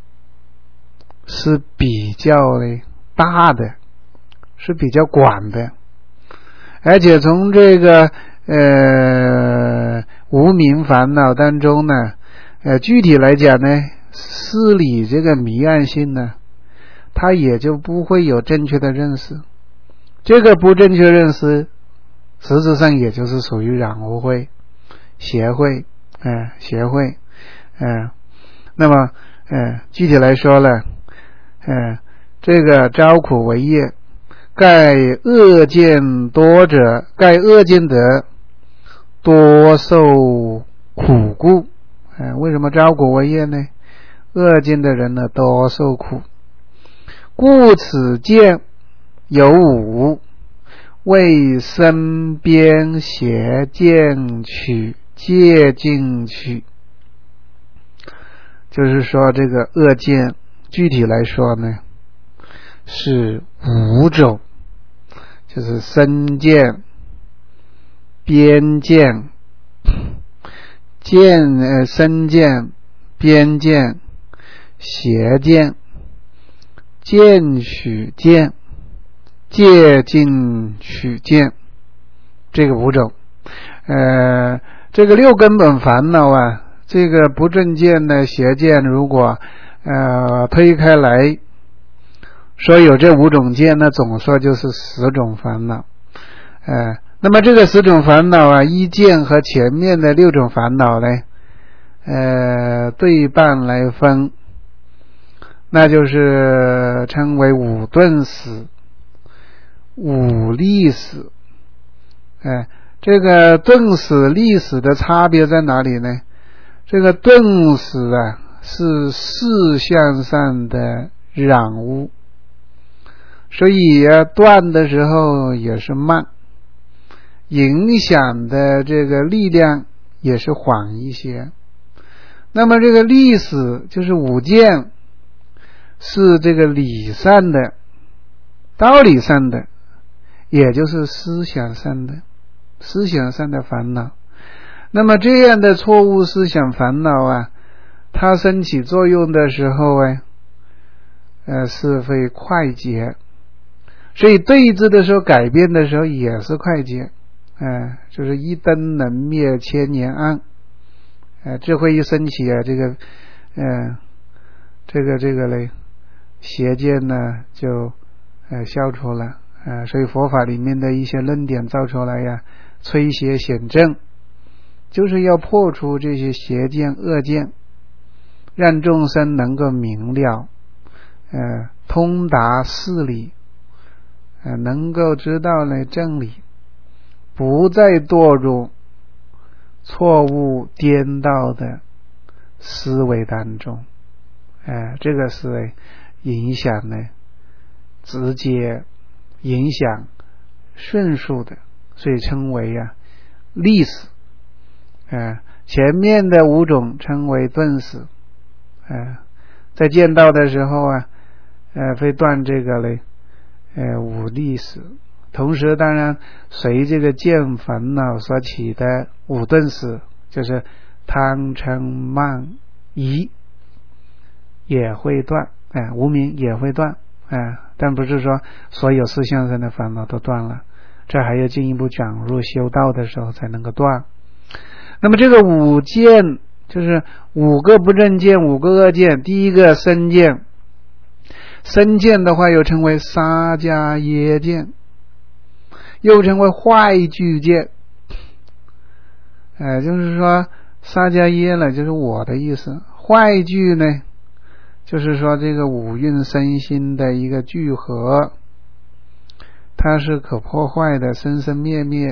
是比较嘞大的，是比较广的。而且从这个呃无明烦恼当中呢，呃具体来讲呢，事理这个迷暗性呢，他也就不会有正确的认识。这个不正确认识，实质上也就是属于染污会、邪会，呃邪会，呃那么呃具体来说呢，呃这个招苦为业，盖恶见多者，盖恶见者多受苦故。呃为什么招苦为业呢？恶见的人呢多受苦，故此见有五，为身边邪见取戒进去。就是说这个恶见具体来说呢是五种，就是身见、边见、见呃身见、边见、邪见、见取见、戒进取见，这个五种。呃，这个六根本烦恼啊，这个不正见的邪见，如果呃推开来说有这五种见，那总说就是十种烦恼。呃，那么这个十种烦恼啊，一见和前面的六种烦恼呢，呃，对半来分，那就是称为五顿死、五利死。哎，这个顿死、利死的差别在哪里呢？这个顿死啊，是事相上的染污，所以啊，断的时候也是慢，影响的这个力量也是缓一些。那么这个利死就是五见，是这个理上的、道理上的，也就是思想上的、思想上的烦恼。那么这样的错误思想烦恼啊，它升起作用的时候啊，呃，是会快捷。所以对峙的时候、改变的时候也是快捷，呃，就是一灯能灭千年暗，呃，智慧一升起啊，这个，呃，这个这个嘞，邪见呢就呃消除了，呃，所以佛法里面的一些论点造出来呀，摧邪显正，就是要破除这些邪见、恶见，让众生能够明了，呃，通达事理。呃，能够知道呢正理，不再堕入错误颠倒的思维当中。呃，这个是影响呢，直接影响迅速的，所以称为啊利死。呃，前面的五种称为顿死。呃，在见到的时候啊，呃，会断这个嘞。呃，五利死，同时当然随这个见烦恼所起的五顿死，就是贪嗔慢疑也会断，哎、呃，无明也会断，哎、呃，但不是说所有思想上的烦恼都断了，这还要进一步转入修道的时候才能够断。那么这个五见就是五个不正见、五个恶见，第一个身见。身见的话又称为沙迦耶见，又称为坏具见。呃，就是说沙迦耶呢就是我的意思，坏具呢就是说这个五蕴身心的一个聚合，它是可破坏的，生生灭灭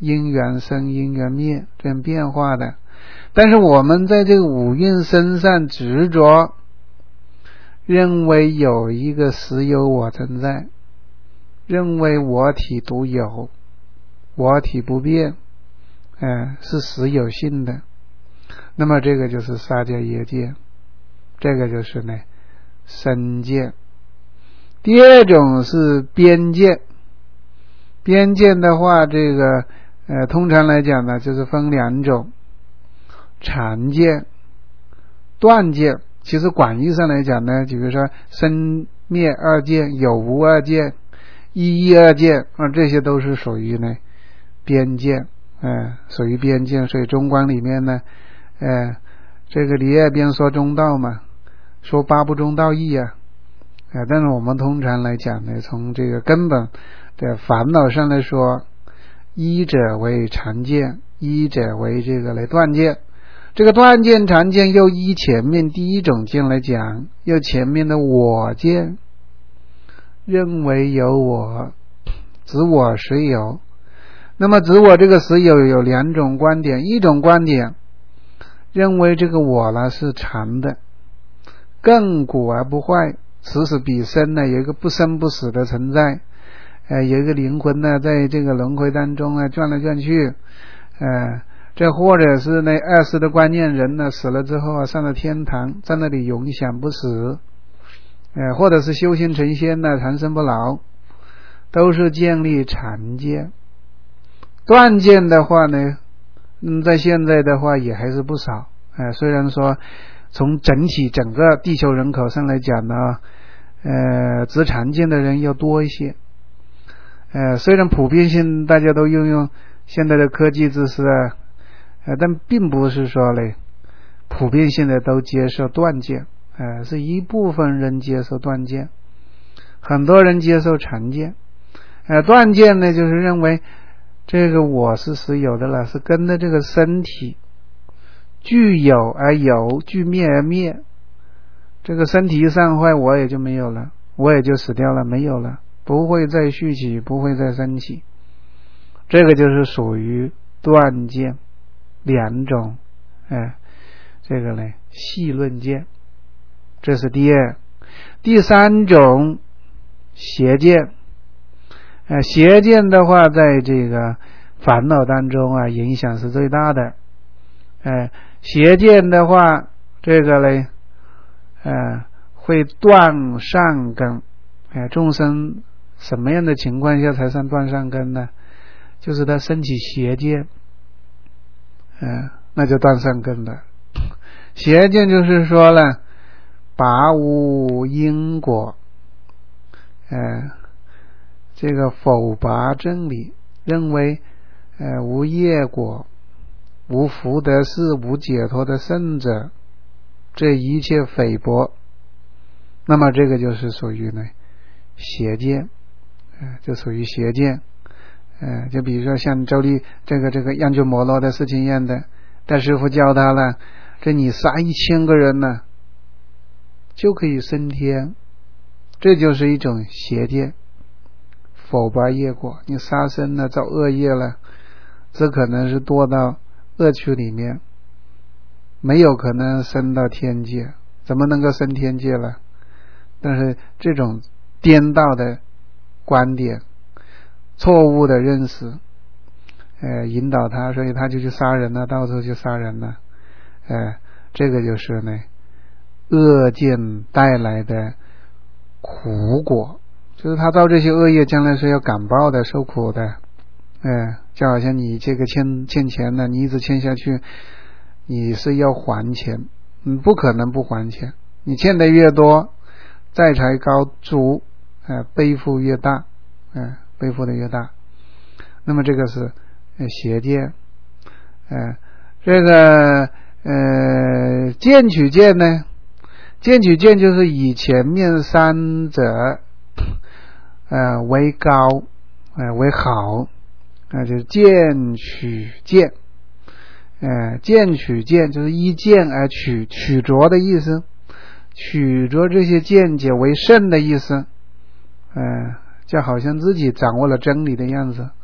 因缘生因缘灭这样变化的。但是我们在这个五蕴身上执着，认为有一个实有我存在，认为我体独有，我体不变，呃、是实有性的，那么这个就是杀戒业戒，这个就是呢身戒。第二种是边戒，边戒的话，这个呃通常来讲呢，就是分两种，常戒、断戒。其实广义上来讲呢，就比如说生灭二戒、有无二戒、一一二戒啊，这些都是属于呢边戒，呃，属于边戒。所以中观里面呢，呃，这个离二边说中道嘛，说八不中道义啊，呃，但是我们通常来讲呢，从这个根本的烦恼上来说，一者为常戒，一者为这个来断戒。这个断见常见又依前面第一种见来讲，又前面的我见，认为有我，指我实有。那么指我这个实有有两种观点，一种观点认为这个我呢是常的，亘古而不坏，此时彼生呢有一个不生不死的存在，呃，有一个灵魂呢在这个轮回当中啊转来转去，呃这或者是那二世的观念人呢死了之后啊上了天堂，在那里永享不死，呃，或者是修行成仙呢长生不老，都是建立常见。断见的话呢，嗯，在现在的话也还是不少，呃，虽然说从整体整个地球人口上来讲呢，呃，执常见的人要多一些，呃，虽然普遍性大家都运用现在的科技知识啊。呃，但并不是说嘞，普遍性的都接受断见，呃，是一部分人接受断见，很多人接受常见。呃，断见呢，就是认为这个我是实有的了，是跟着这个身体具有而有，具灭而灭。这个身体一散坏，我也就没有了，我也就死掉了，没有了，不会再续起，不会再升起。这个就是属于断见。两种，哎，这个呢细论见，这是第二。第三种邪见，呃，邪见的话，在这个烦恼当中啊，影响是最大的。哎，邪见的话，这个呢，呃，会断善根。哎，众生什么样的情况下才算断善根呢？就是他升起邪见。嗯，那就断善根了。邪见就是说了，拔无因果，呃，这个否拔真理，认为呃无业果、无福德事、无解脱的圣者，这一切菲薄。那么这个就是属于呢邪见，呃，就属于邪见。呃，就比如说像周立这个这个央鸠摩罗的事情一样的，大师父教他了，这你杀一千个人呢，就可以升天，这就是一种邪见，否拔业果。你杀生了，造恶业了，这可能是堕到恶趣里面，没有可能升到天界，怎么能够升天界了？但是这种颠倒的观点，错误的认识，呃，引导他，所以他就去杀人了，到处去杀人了，呃，这个就是呢恶见带来的苦果，就是他造这些恶业，将来是要感报的，受苦的，呃，就好像你这个欠欠钱的，你一直欠下去，你是要还钱，你不可能不还钱，你欠的越多，债财高足，呃，背负越大，呃背负的越大，那么这个是呃邪见，呃，这个呃见取见呢，见取见就是以前面三者呃为高，呃为好，呃就是见取见，呃见取见就是依见而取，取着的意思，取着这些见解为圣的意思，呃就好像自己掌握了真理的样子，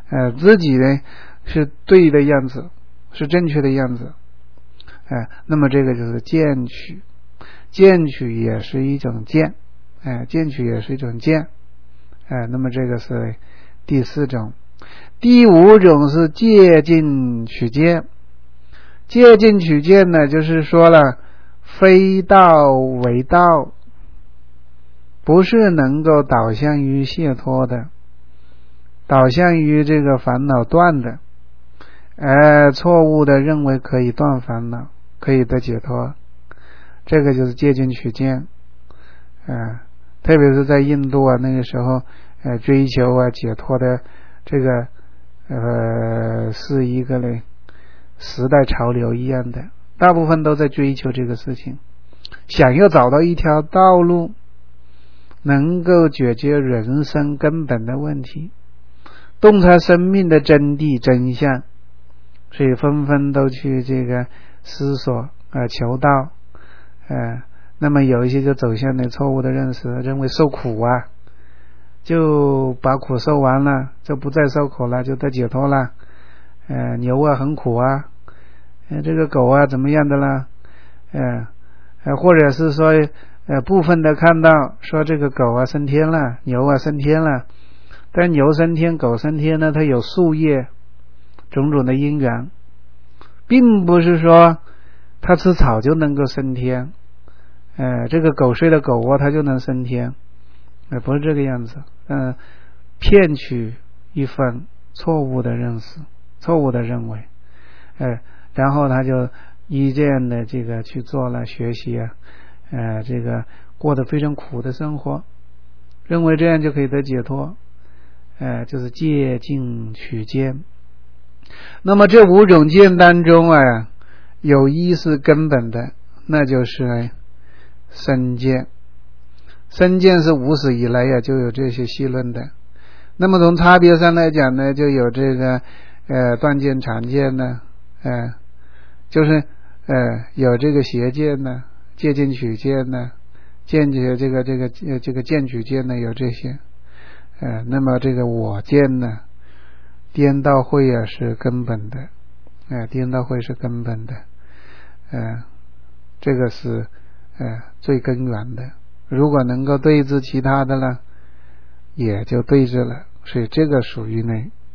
呃，自己呢是对的样子，是正确的样子，哎、呃，那么这个就是见取，见取也是一种见，哎、呃，见取也是一种见，哎、呃，那么这个是第四种。第五种是借境取见，借境取见呢，就是说了非道为道，不是能够导向于解脱的，导向于这个烦恼断的，而错误的认为可以断烦恼，可以得解脱，这个就是借境取见。呃，特别是在印度啊，那个时候呃追求啊解脱的这个呃是一个嘞时代潮流一样的，大部分都在追求这个事情，想要找到一条道路能够解决人生根本的问题，洞察生命的真谛真相，所以纷纷都去这个思索呃求道，呃那么有一些就走向了错误的认识，认为受苦啊就把苦受完了，就不再受苦了，就得解脱了。呃牛啊很苦啊，呃这个狗啊怎么样的啦，呃呃或者是说呃部分的看到说这个狗啊升天了，牛啊升天了，但牛升天狗升天呢，它有树叶种种的因缘，并不是说它吃草就能够升天，呃这个狗睡的狗窝它就能升天，呃不是这个样子，嗯、呃、骗取一份错误的认识，错误的认为，呃然后他就依这样的这个去做了学习啊，呃这个过得非常苦的生活，认为这样就可以得解脱，呃就是借境取见。那么这五种见当中啊，有一是根本的，那就是身见。身见是无始以来呀、啊、就有这些细论的。那么从差别上来讲呢，就有这个呃断见常见呢，呃就是呃有这个邪见呢，借见取见呢，见解这个这个这个见取见呢，有这些。呃那么这个我见呢，颠倒会啊是根本的，呃颠倒会是根本的，呃这个是呃最根源的。如果能够对治其他的呢，也就对治了。所以这个属于呢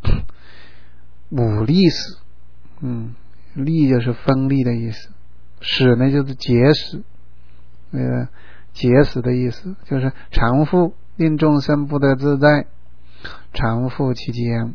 五力史，嗯，力就是锋利的意思，史呢就是结史，呃结史的意思就是常护令众生不得自在，常护其间。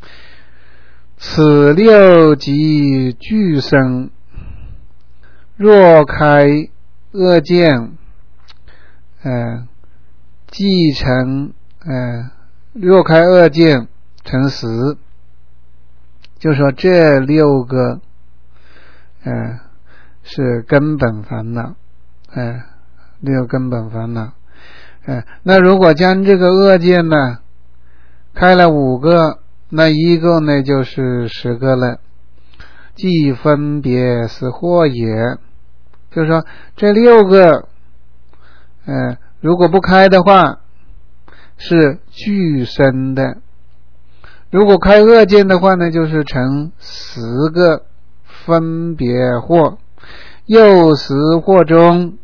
此六即俱生，若开恶见，呃既成呃若开恶见成实，就说这六个呃是根本烦恼，呃六根本烦恼，呃那如果将这个恶见呢开了五个，那一共呢就是十个了。即分别是惑也，就是说这六个呃如果不开的话是俱生的，如果开恶见的话呢，就是成十个分别惑，又十惑中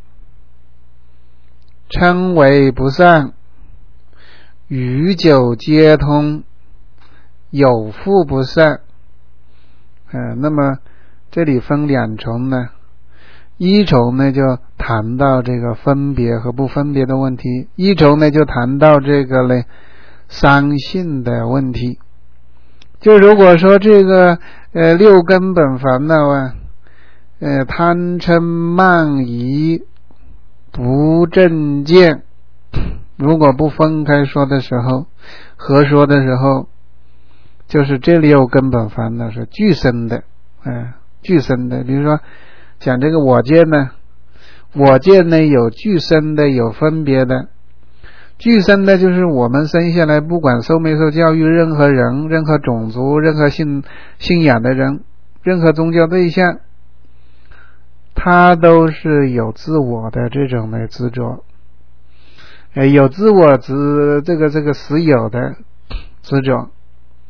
称为不善，余九皆通，有复不善。呃那么这里分两重呢，一重呢就谈到这个分别和不分别的问题，一重呢就谈到这个嘞三性的问题。就如果说这个呃六根本烦恼啊，呃贪嗔慢疑不正见，如果不分开说的时候，合说的时候，就是这六根本烦恼是俱生的，呃俱生的。比如说讲这个我见呢，我见呢有俱生的，有分别的。俱生的就是我们生下来不管受没受教育，任何人，任何种族，任何信信仰的人，任何宗教对象，他都是有自我的这种的执着，呃有自我执这个这个实有的执着，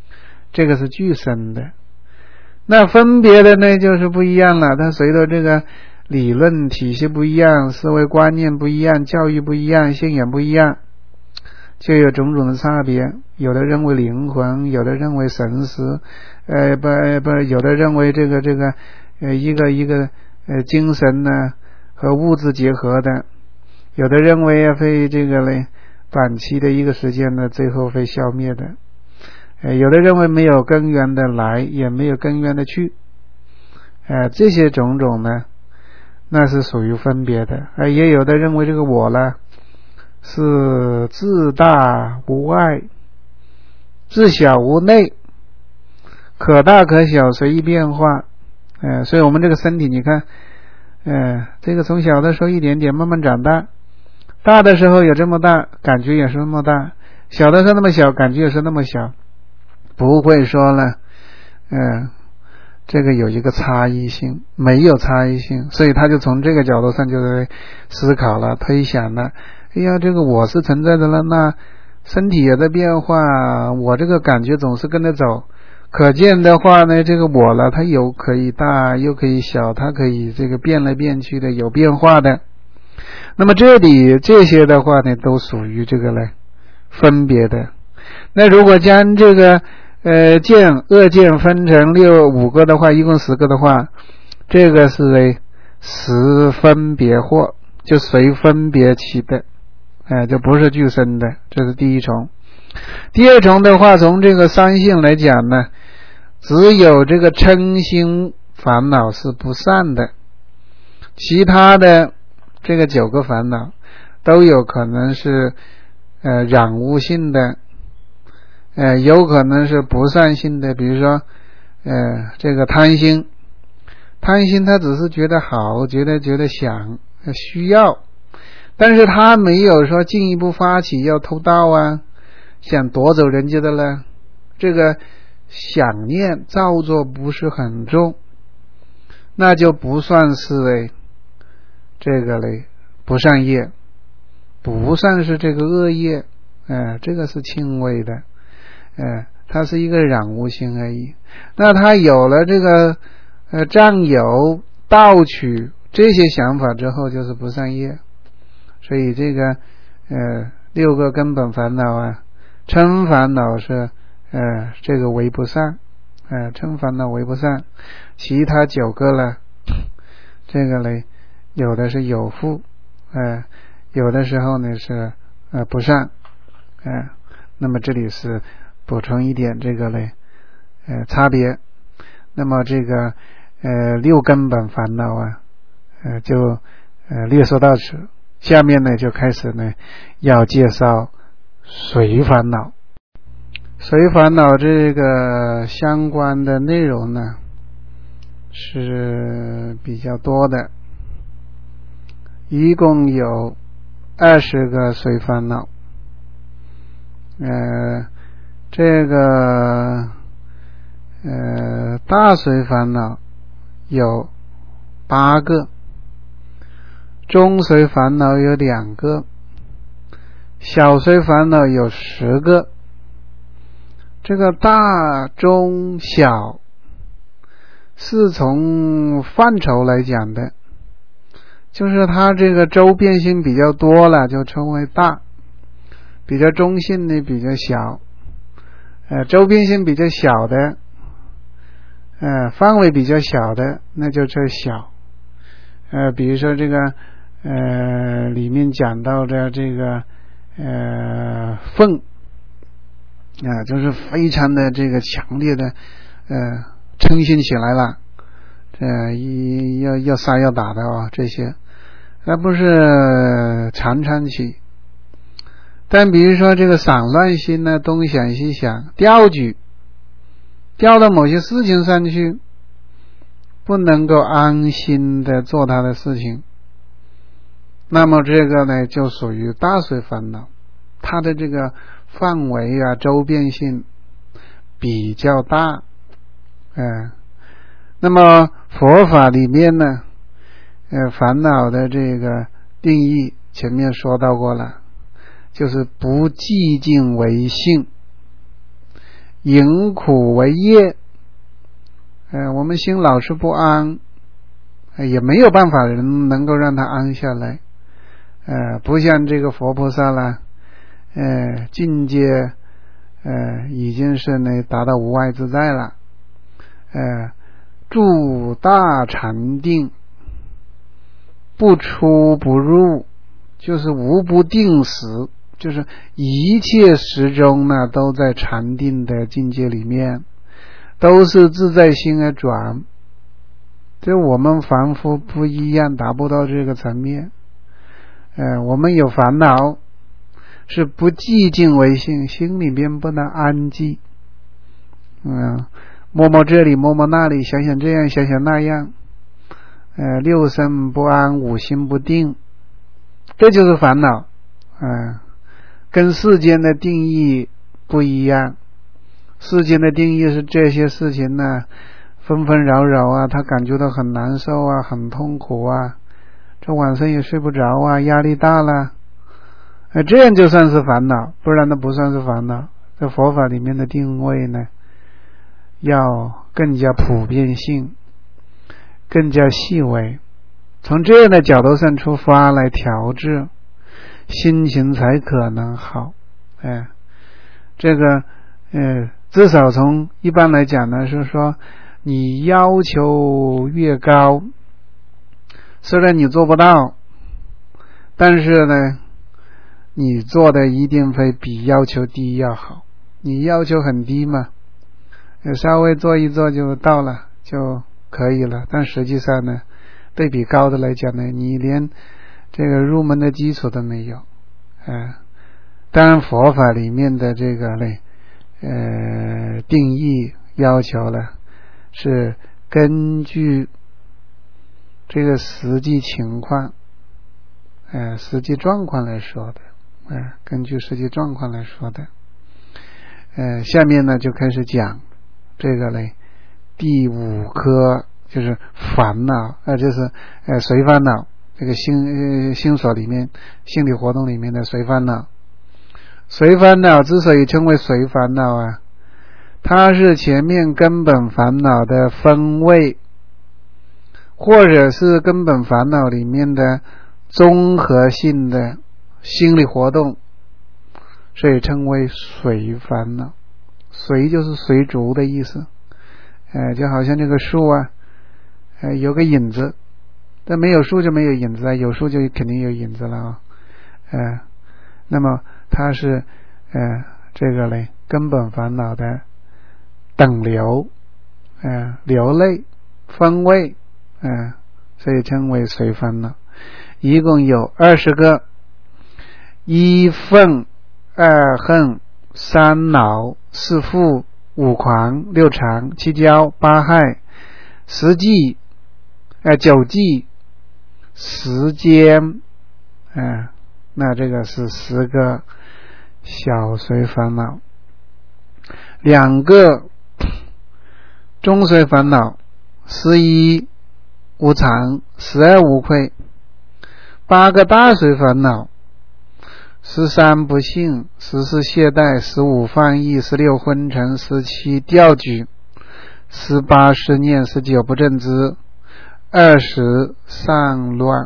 这个是具身的。那分别的呢就是不一样了，它随着这个理论体系不一样，思维观念不一样，教育不一样，信仰不一样，就有种种的差别。有的认为灵魂，有的认为神识，呃不不有的认为这个这个呃一个一个呃精神呢和物质结合的，有的认为会这个呢短期的一个时间呢最后会消灭的，呃有的认为没有根源的来，也没有根源的去，呃这些种种呢那是属于分别的。而也有的认为这个我呢是自大无外，自小无内，可大可小，随意变化。呃所以我们这个身体你看，呃这个从小的时候一点点慢慢长大，大的时候有这么大，感觉也是那么大，小的时候那么小，感觉也是那么小，不会说呢呃这个有一个差异性，没有差异性。所以他就从这个角度上就在思考了，推想了，哎呀这个我是存在的了，那身体也在变化，我这个感觉总是跟着走，可见的话呢这个我了，它有可以大又可以小，它可以这个变来变去的，有变化的。那么这里这些的话呢都属于这个呢分别的。那如果将这个呃见恶见分成六五个的话，一共十个的话，这个是为十分别惑，就随分别起的，哎，就不是具身的，这是第一重。第二重的话，从这个三性来讲呢，只有这个嗔心烦恼是不善的，其他的这个九个烦恼都有可能是呃染污性的，呃有可能是不善性的。比如说呃这个贪心，贪心他只是觉得好，觉得觉得想需要，但是他没有说进一步发起要偷盗啊，想夺走人家的了，这个想念造作不是很重，那就不算是为这个嘞不善业，不算是这个恶业，呃这个是轻微的，呃它是一个染污性而已。那他有了这个呃占有盗取这些想法之后，就是不善业。所以这个呃六个根本烦恼啊，嗔烦恼是呃这个为不善，呃嗔烦恼为不善，其他九个呢，这个呢有的是有负，呃有的时候呢是呃不善，呃那么这里是补充一点这个呢呃差别。那么这个呃六根本烦恼啊呃就呃略说到此，下面呢就开始呢要介绍随烦恼。随烦恼这个相关的内容呢是比较多的，一共有二十个随烦恼。呃这个呃大随烦恼有八个，中随烦恼有两个，小随烦恼有十个。这个大中小是从范畴来讲的，就是它这个周变性比较多了就称为大，比较中性的比较小，呃周变性比较小的呃范围比较小的那就叫小。呃比如说这个呃里面讲到的这个呃愤啊，就是非常的这个强烈的呃嗔心起来了，呃要要杀要打的啊，这些那不是常常起。但比如说这个散乱心呢，东想西想，调举调到某些事情上去，不能够安心的做他的事情，那么这个呢就属于大随烦恼，它的这个范围啊周变性比较大。呃那么佛法里面呢呃烦恼的这个定义前面说到过了，就是不寂静为性， 迎苦为业，呃，我们心老是不安，呃、也没有办法人能够让他安下来，呃，不像这个佛菩萨啦，呃，境界，呃，已经是呢达到无碍自在了，呃，住大禅定，不出不入，就是无不定时，就是一切时中呢都在禅定的境界里面，都是自在心而转。这我们凡夫不一样，达不到这个层面。呃，我们有烦恼，是不寂静为性，心里边不能安寂。嗯，摸摸这里，摸摸那里，想想这样，想想那样。呃，六身不安，五心不定，这就是烦恼。嗯、呃，跟世间的定义不一样。世间的定义是这些事情呢，纷纷扰扰啊，他感觉到很难受啊，很痛苦啊，这晚上也睡不着啊，压力大了，呃，这样就算是烦恼，不然呢不算是烦恼。在佛法里面的定位呢，要更加普遍性，更加细微，从这样的角度上出发来调制心情才可能好。哎，这个呃，至少从一般来讲呢，是说你要求越高，虽然你做不到，但是呢你做的一定会比要求低要好。你要求很低嘛，稍微做一做就到了就可以了，但实际上呢对比高的来讲呢，你连这个入门的基础都没有。呃、当然佛法里面的这个呢呃定义要求了是根据这个实际情况呃实际状况来说的，呃根据实际状况来说的。呃下面呢就开始讲这个嘞第五科，就是烦恼，呃就是呃随烦恼，这个心呃心所里面心理活动里面的随烦恼。随烦恼之所以称为随烦恼啊，它是前面根本烦恼的分位，或者是根本烦恼里面的综合性的心理活动，所以称为随烦恼。随就是随逐的意思，呃，就好像这个树啊，呃，有个影子，但没有树就没有影子啊，有树就肯定有影子了啊、哦，呃，那么它是呃这个嘞根本烦恼的等流，呃，流类分位，呃，所以称为随烦恼。一共有二十个：一愤、二恨、三恼、四覆、五狂、六常、七骄、八害、十忌、呃九忌、十间，呃，那这个是十个小随烦恼。两个中随烦恼：十一无常，十二无愧。八个大随烦恼：十三不幸，十四懈怠，十五放逸，十六昏沉，十七调举，十八失念，十九不正知，二十上乱。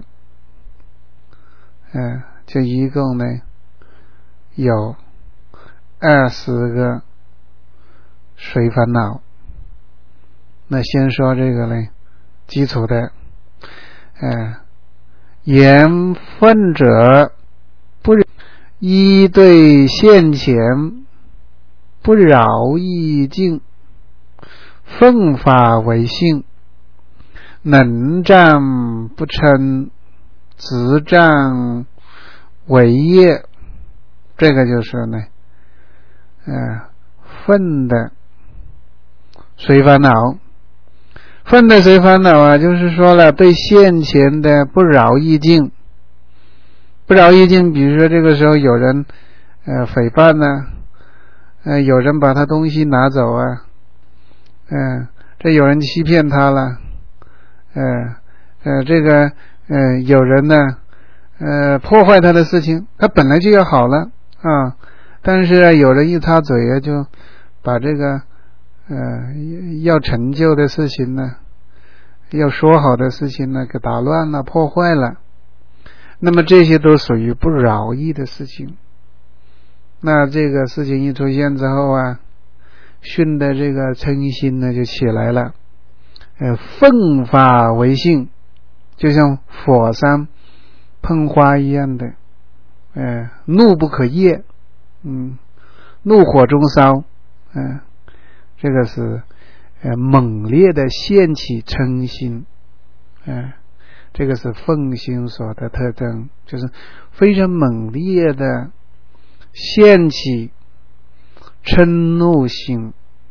嗯、呃，这一共呢有二十个随烦恼。那先说这个呢基础的，呃，言愤者不一对现前，不饶意境，愤法为性，能战不称，执战为业。这个就是呢呃愤的随烦恼。愤的随烦恼啊，就是说了对现前的不饶意境。不饶意境，比如说这个时候有人呃诽谤呢、啊，呃有人把他东西拿走啊，嗯、呃，这有人欺骗他了，呃呃这个呃有人呢呃破坏他的事情，他本来就要好了啊，但是有人一插嘴啊就把这个呃要成就的事情呢，要说好的事情呢给打乱了破坏了，那么这些都属于不饶益的事情。那这个事情一出现之后啊，训的这个嗔心呢就起来了，呃奋发为性，就像火山喷花一样的，呃怒不可遏，嗯怒火中烧，嗯、呃、这个是呃猛烈的现起嗔心，嗯、呃这个是愤心所的特征，就是非常猛烈的现起嗔怒心。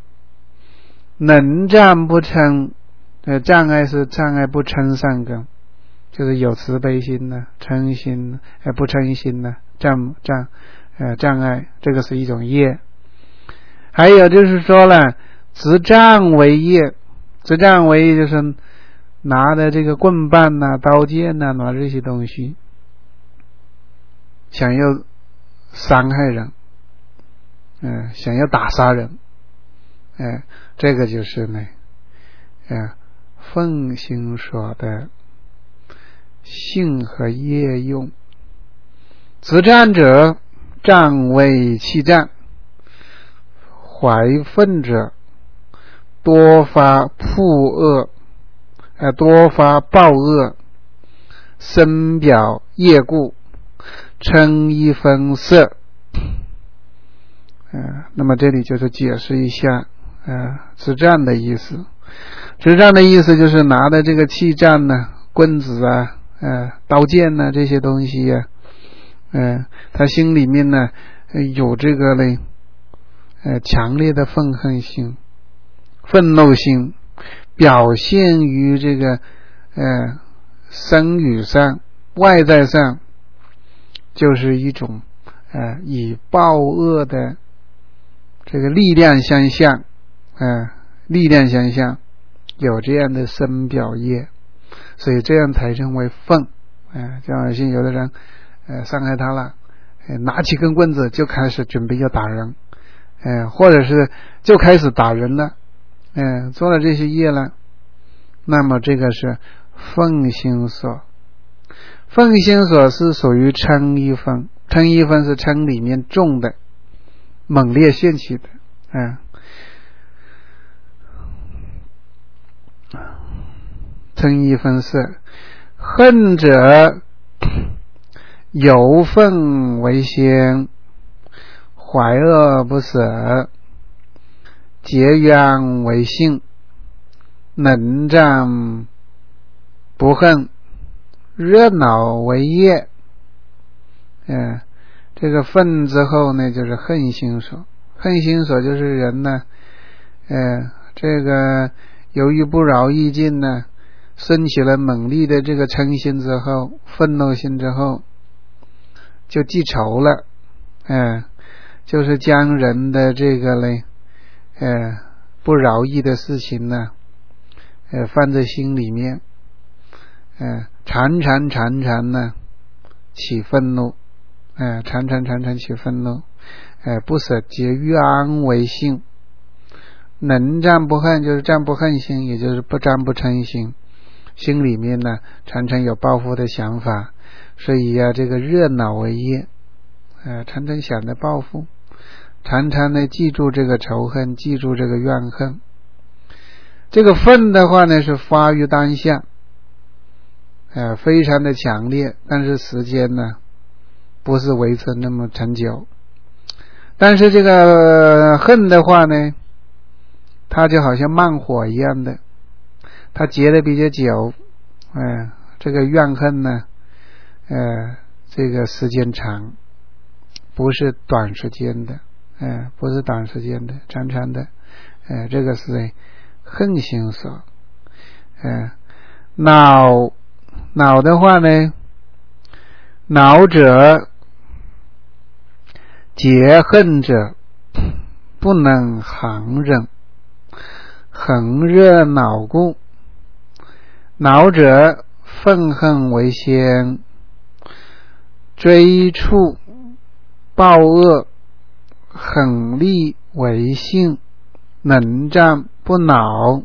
能障不嗔，呃障碍是障碍不嗔善根，就是有慈悲心呢，嗔心呃不嗔心呢，障障呃障碍，这个是一种业。还有就是说了，执杖为业，执杖为业就是拿的这个棍棒呐、刀剑呐、拿这些东西，想要伤害人，嗯、呃，想要打杀人，哎、呃，这个就是呢，呃，愤心所的性和业用。执杖者，杖为气杖；怀愤者，多发铺恶，呃，多发暴恶，深表业故，嗔一分色。呃，那么这里就是解释一下呃执杖的意思。执杖的意思就是拿的这个气杖呢，棍子啊，呃刀剑呢、啊、这些东西啊，呃他心里面呢有这个呢呃强烈的愤恨心、愤怒心，表现于这个呃身语上、外在上，就是一种呃以暴恶的这个力量相向，呃力量相向，有这样的深表业，所以这样才称为愤。呃就好像有的人呃伤害他了，呃拿起根棍子就开始准备要打人，呃或者是就开始打人了，呃做了这些业了，那么这个是愤心所。愤心所是属于嗔一分，嗔一分是嗔里面重的，猛烈现起的，嗯、呃，嗔一分是恨者，有愤为先，怀恶不舍，结冤为性，能障不恨，热恼为业。嗯、呃，这个愤之后呢，就是恨心所。恨心所就是人呢，呃，这个由于不饶益尽呢，生起了猛烈的这个嗔心之后，愤怒心之后，就记仇了，嗯、呃，就是将人的这个呢，呃，不饶益的事情呢，呃，放在心里面，呃，常常常常呢起愤怒，呃，常常常常起愤怒，呃，不舍结冤为性，能障不恨就是障不恨心，也就是不障不嗔心，心里面呢常常有报复的想法，所以啊，这个热恼为业，呃，常常想着报复，常常呢记住这个仇恨，记住这个怨恨。这个愤的话呢是发于当下，呃，非常的强烈，但是时间呢不是维持那么长久。但是这个恨的话呢，它就好像慢火一样的，它结的比较久，呃，这个怨恨呢，呃，这个时间长，不是短时间的，呃，不是短时间的，长长的，呃，这个是恨心所。呃，恼恼的话呢，恼者结恨者不能恒忍，恒热恼故，恼者愤恨为先，追触暴恶，狠戾为性， 能战不恼，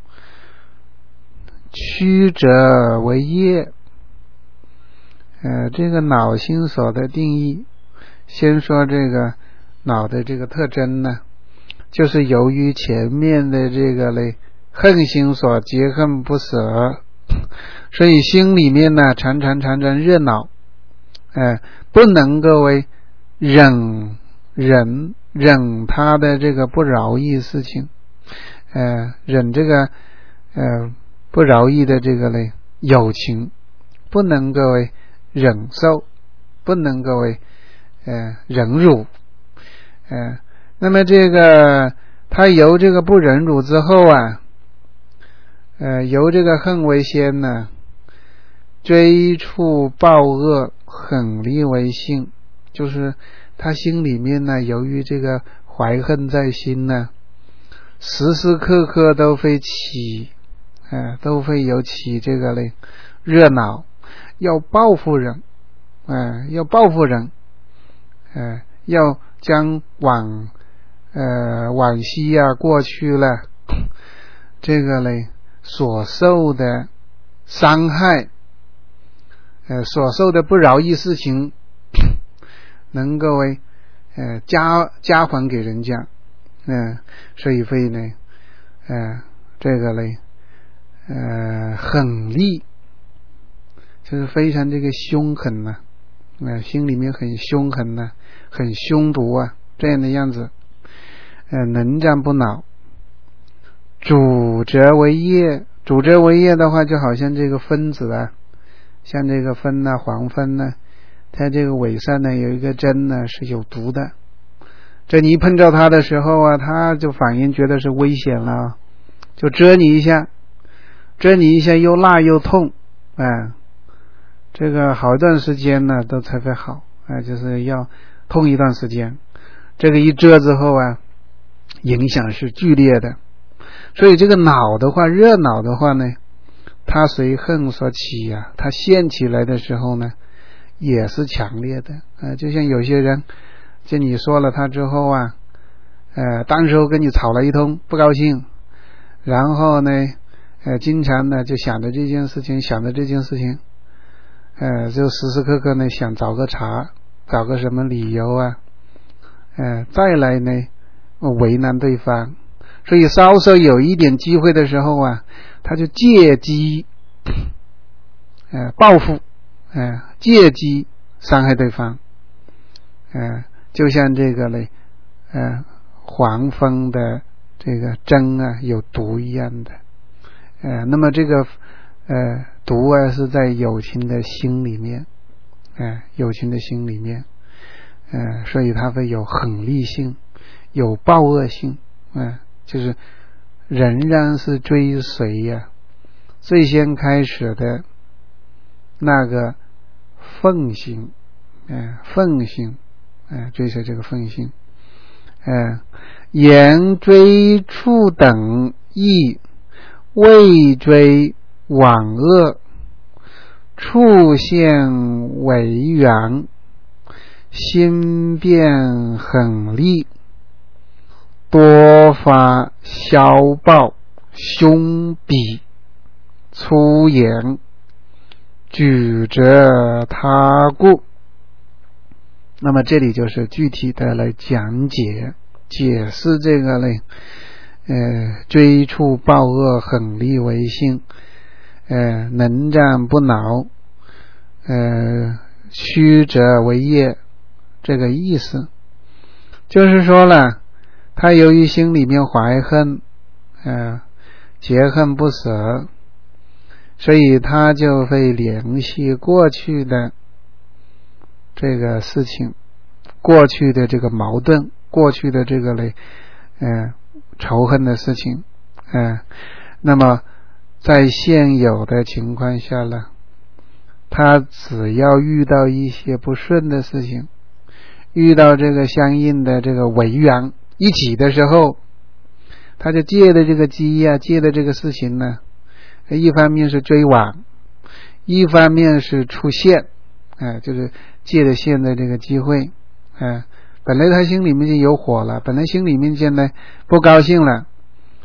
曲折为业。呃，这个恼心所的定义，先说这个恼的这个特征呢，就是由于前面的这个嘞恨心所结恨不舍，所以心里面呢常常常常热恼，呃，不能够为忍忍忍他的这个不饶益事情，呃，忍这个呃不饶益的这个嘞友情，不能够为忍受，不能够为呃忍辱，呃，那么这个他由这个不忍辱之后啊，呃，由这个恨为先呢，追处报恶，狠戾为性，就是他心里面呢，由于这个怀恨在心呢，时时刻刻都会起，呃，都会有起这个嘞热恼，要报复人，呃，要报复人，呃，要将往呃往昔啊过去了这个嘞所受的伤害，呃所受的不饶益事情，能够为呃加加还给人家，嗯、呃，所以会呢，呃这个嘞呃狠戾，就是非常这个凶狠呐、啊，呃心里面很凶狠呐、啊，很凶毒啊，这样的样子，呃能战不恼，主折为业。主折为业的话，就好像这个分子啊，像这个酚啊黄酚呢、啊，它这个尾上呢有一个针呢是有毒的，这你一碰到它的时候啊，它就反应觉得是危险了，就蛰你一下，蛰你一下又辣又痛，哎、呃，这个好一段时间呢都才会好，哎、呃，就是要痛一段时间，这个一蛰之后啊，影响是剧烈的。所以这个恼的话，热恼的话呢，它随恨所起呀、啊，它现起来的时候呢，也是强烈的。呃，就像有些人，就你说了他之后啊，呃，当时候跟你吵了一通，不高兴，然后呢，呃，经常呢就想着这件事情，想着这件事情，呃，就时时刻刻呢想找个茬，找个什么理由啊，呃，再来呢为难对方。所以稍稍有一点机会的时候啊，他就借机呃报复，呃借机伤害对方，呃就像这个嘞呃黄蜂的这个针啊有毒一样的，呃那么这个呃毒啊是在友情的心里面，呃友情的心里面，呃所以它会有狠戾性，有暴恶性，呃就是仍然是追随呀、啊，最先开始的那个愤心，呃愤心，呃追随这个愤心，呃言追处等义，未追往恶，处现为缘，心变狠戾，多发消暴，凶鄙粗言，举责他故。那么这里就是具体的来讲解解释这个嘞，呃，追处暴恶，狠戾为性，呃，能战不恼，呃，曲折为业，这个意思，就是说了。他由于心里面怀恨，呃，结恨不舍，所以他就会联系过去的这个事情，过去的这个矛盾，过去的这个嘞，呃，仇恨的事情，呃，那么在现有的情况下呢，他只要遇到一些不顺的事情，遇到这个相应的这个违缘一起的时候，他就借的这个机啊，借的这个事情呢，一方面是追往，一方面是出现，哎、呃，就是借着现在这个机会，哎、呃，本来他心里面就有火了，本来心里面现在不高兴了，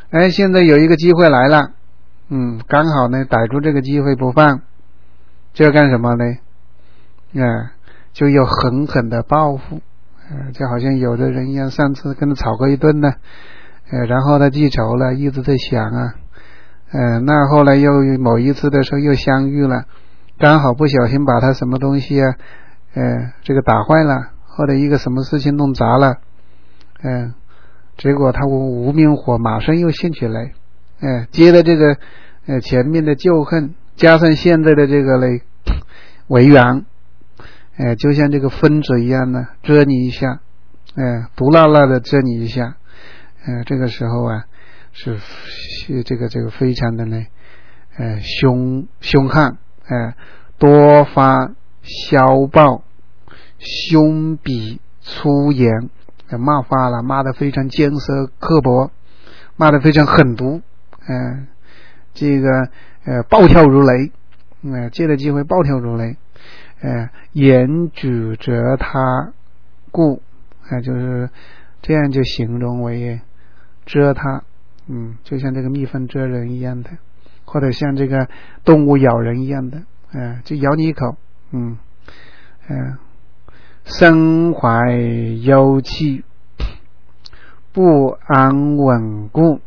哎，现在有一个机会来了，嗯，刚好呢逮住这个机会不放，就要干什么呢？啊，就有狠狠的报复，呃，就好像有的人一样，上次跟他吵过一顿呢，呃，然后他记仇了，一直在想啊，呃，那后来又某一次的时候又相遇了，刚好不小心把他什么东西啊，呃，这个打坏了，或者一个什么事情弄砸了，嗯、呃，结果他无名火马上又现起来，呃，接了这个呃前面的旧恨，加上现在的这个嘞为缘。哎，就像这个分子一样呢，蛰你一下，哎，毒辣辣的蛰你一下，呃，这个时候啊，是是这个这个非常的呢，呃，凶凶悍，哎、呃，多发消暴，凶笔粗言，呃、骂发了，骂得非常尖舌刻薄，骂得非常狠毒，嗯、呃，这个呃暴跳如雷，呃，借着机会暴跳如雷。呃，言举责他故，呃，就是这样就形容为蛰他，嗯，就像这个蜜蜂蛰人一样的，或者像这个动物咬人一样的，呃，就咬你一口，嗯，呃，身怀忧气，不安稳固，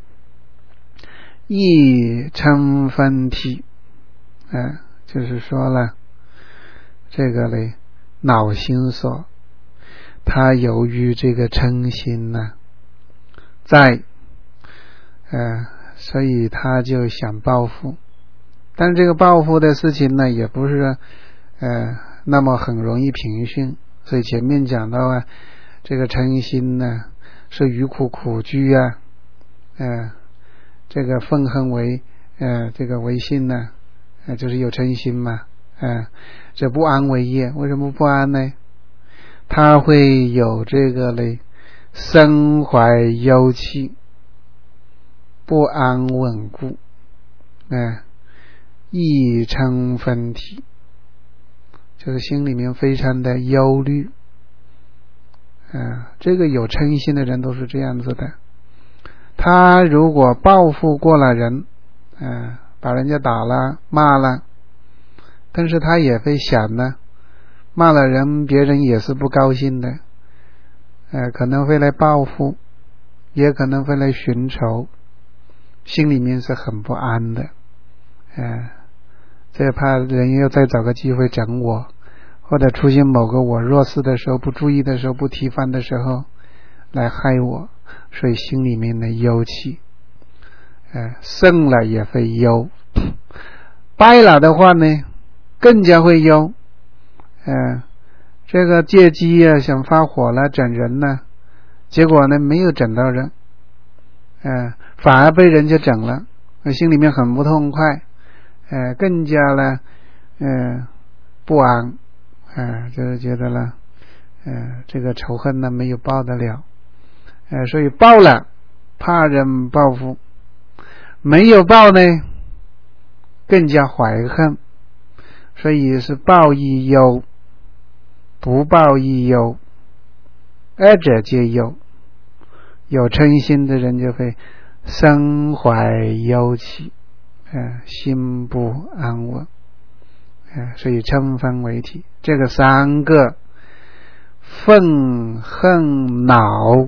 亦称分体，呃，就是说了。这个嘞，恼心所，他由于这个嗔心呢，在，呃，所以他就想报复，但这个报复的事情呢，也不是呃那么很容易平顺，所以前面讲到啊，这个嗔心呢是于苦苦居啊，呃，这个愤恨为呃这个为心呢，呃就是有嗔心嘛。嗯，这不安为业，为什么不安呢？他会有这个嘞，身怀忧气，不安稳固，嗯，亦称分体，就是心里面非常的忧虑。嗯，这个有嗔心的人都是这样子的。他如果报复过了人，嗯，把人家打了、骂了。但是他也会想呢，骂了人，别人也是不高兴的，呃，可能会来报复，也可能会来寻仇，心里面是很不安的，呃，这怕人又再找个机会整我，或者出现某个我弱势的时候，不注意的时候，不提防的时候，来害我，所以心里面的忧气，呃，胜了也会忧，败了的话呢？更加会忧，呃，这个借机啊想发火了整人呢，结果呢没有整到人，呃，反而被人家整了，心里面很不痛快，呃，更加呢，呃，不安，呃，就是觉得呢，呃，这个仇恨呢没有报得了，呃，所以报了怕人报复，没有报呢更加怀恨。所以是报亦忧，不报亦忧，二者皆忧。有嗔心的人就会身怀忧气，呃，心不安稳，呃，所以称分为体。这个三个愤恨恼，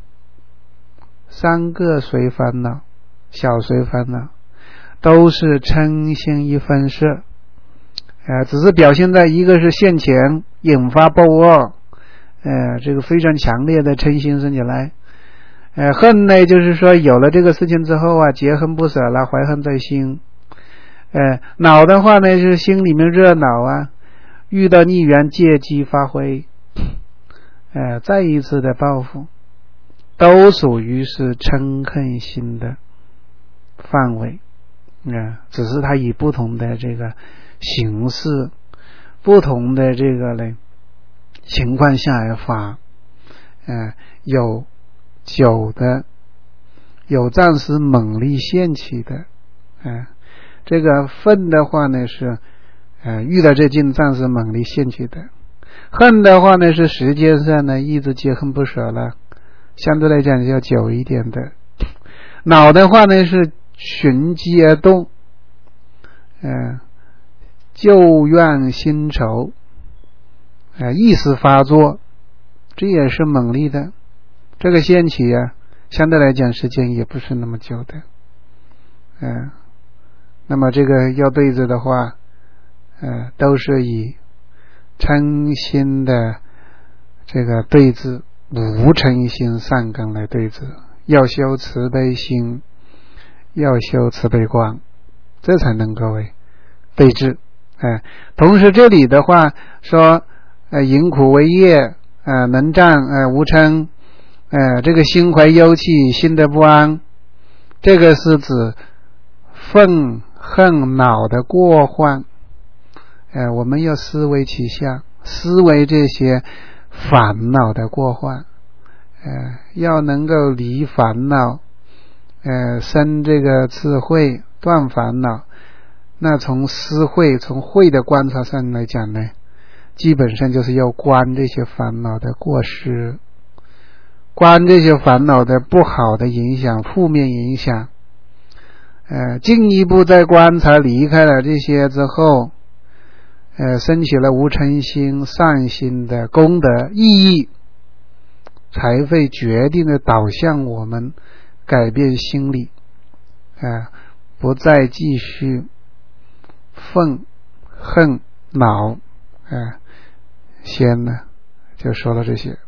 三个随烦恼，小随烦恼，都是嗔心一分摄。呃，只是表现在一个是现前引发报恶，呃，这个非常强烈的嗔心生起来，呃，恨呢就是说有了这个事情之后啊，结恨不舍了，怀恨在心，呃，恼的话呢是心里面热恼啊，遇到逆缘借机发挥，呃，再一次的报复，都属于是嗔恨心的范围，呃，只是它以不同的这个形式，不同的这个呢情况下而发，呃，有久的，有暂时猛力现起的，呃，这个愤的话呢是，呃，遇到这劲暂时猛力现起的，恨的话呢是时间上呢一直结恨不舍了，相对来讲要久一点的。 恼的话呢是循机而动，嗯、呃，旧怨新仇，呃，意识发作，这也是猛力的。这个现起啊，相对来讲时间也不是那么久的，嗯、呃，那么这个要对治的话，呃，都是以嗔心的这个对治，无嗔心善根来对治，要修慈悲心，要修慈悲光，这才能够为对治。哎、呃，同时这里的话说，呃，引苦为业，呃，能障，呃，无嗔，呃，这个心怀忧气，心得不安，这个是指愤恨恼的过患。呃，我们要思维其相，思维这些烦恼的过患，呃，要能够离烦恼，呃，生这个智慧，断烦恼。那从思慧，从慧的观察上来讲呢，基本上就是要观这些烦恼的过失，观这些烦恼的不好的影响，负面影响，呃，进一步再观察离开了这些之后，呃，升起了无嗔心、善心的功德意义，才会决定的导向我们改变心理，呃，不再继续愤恨恼，呃，先呢就说了这些。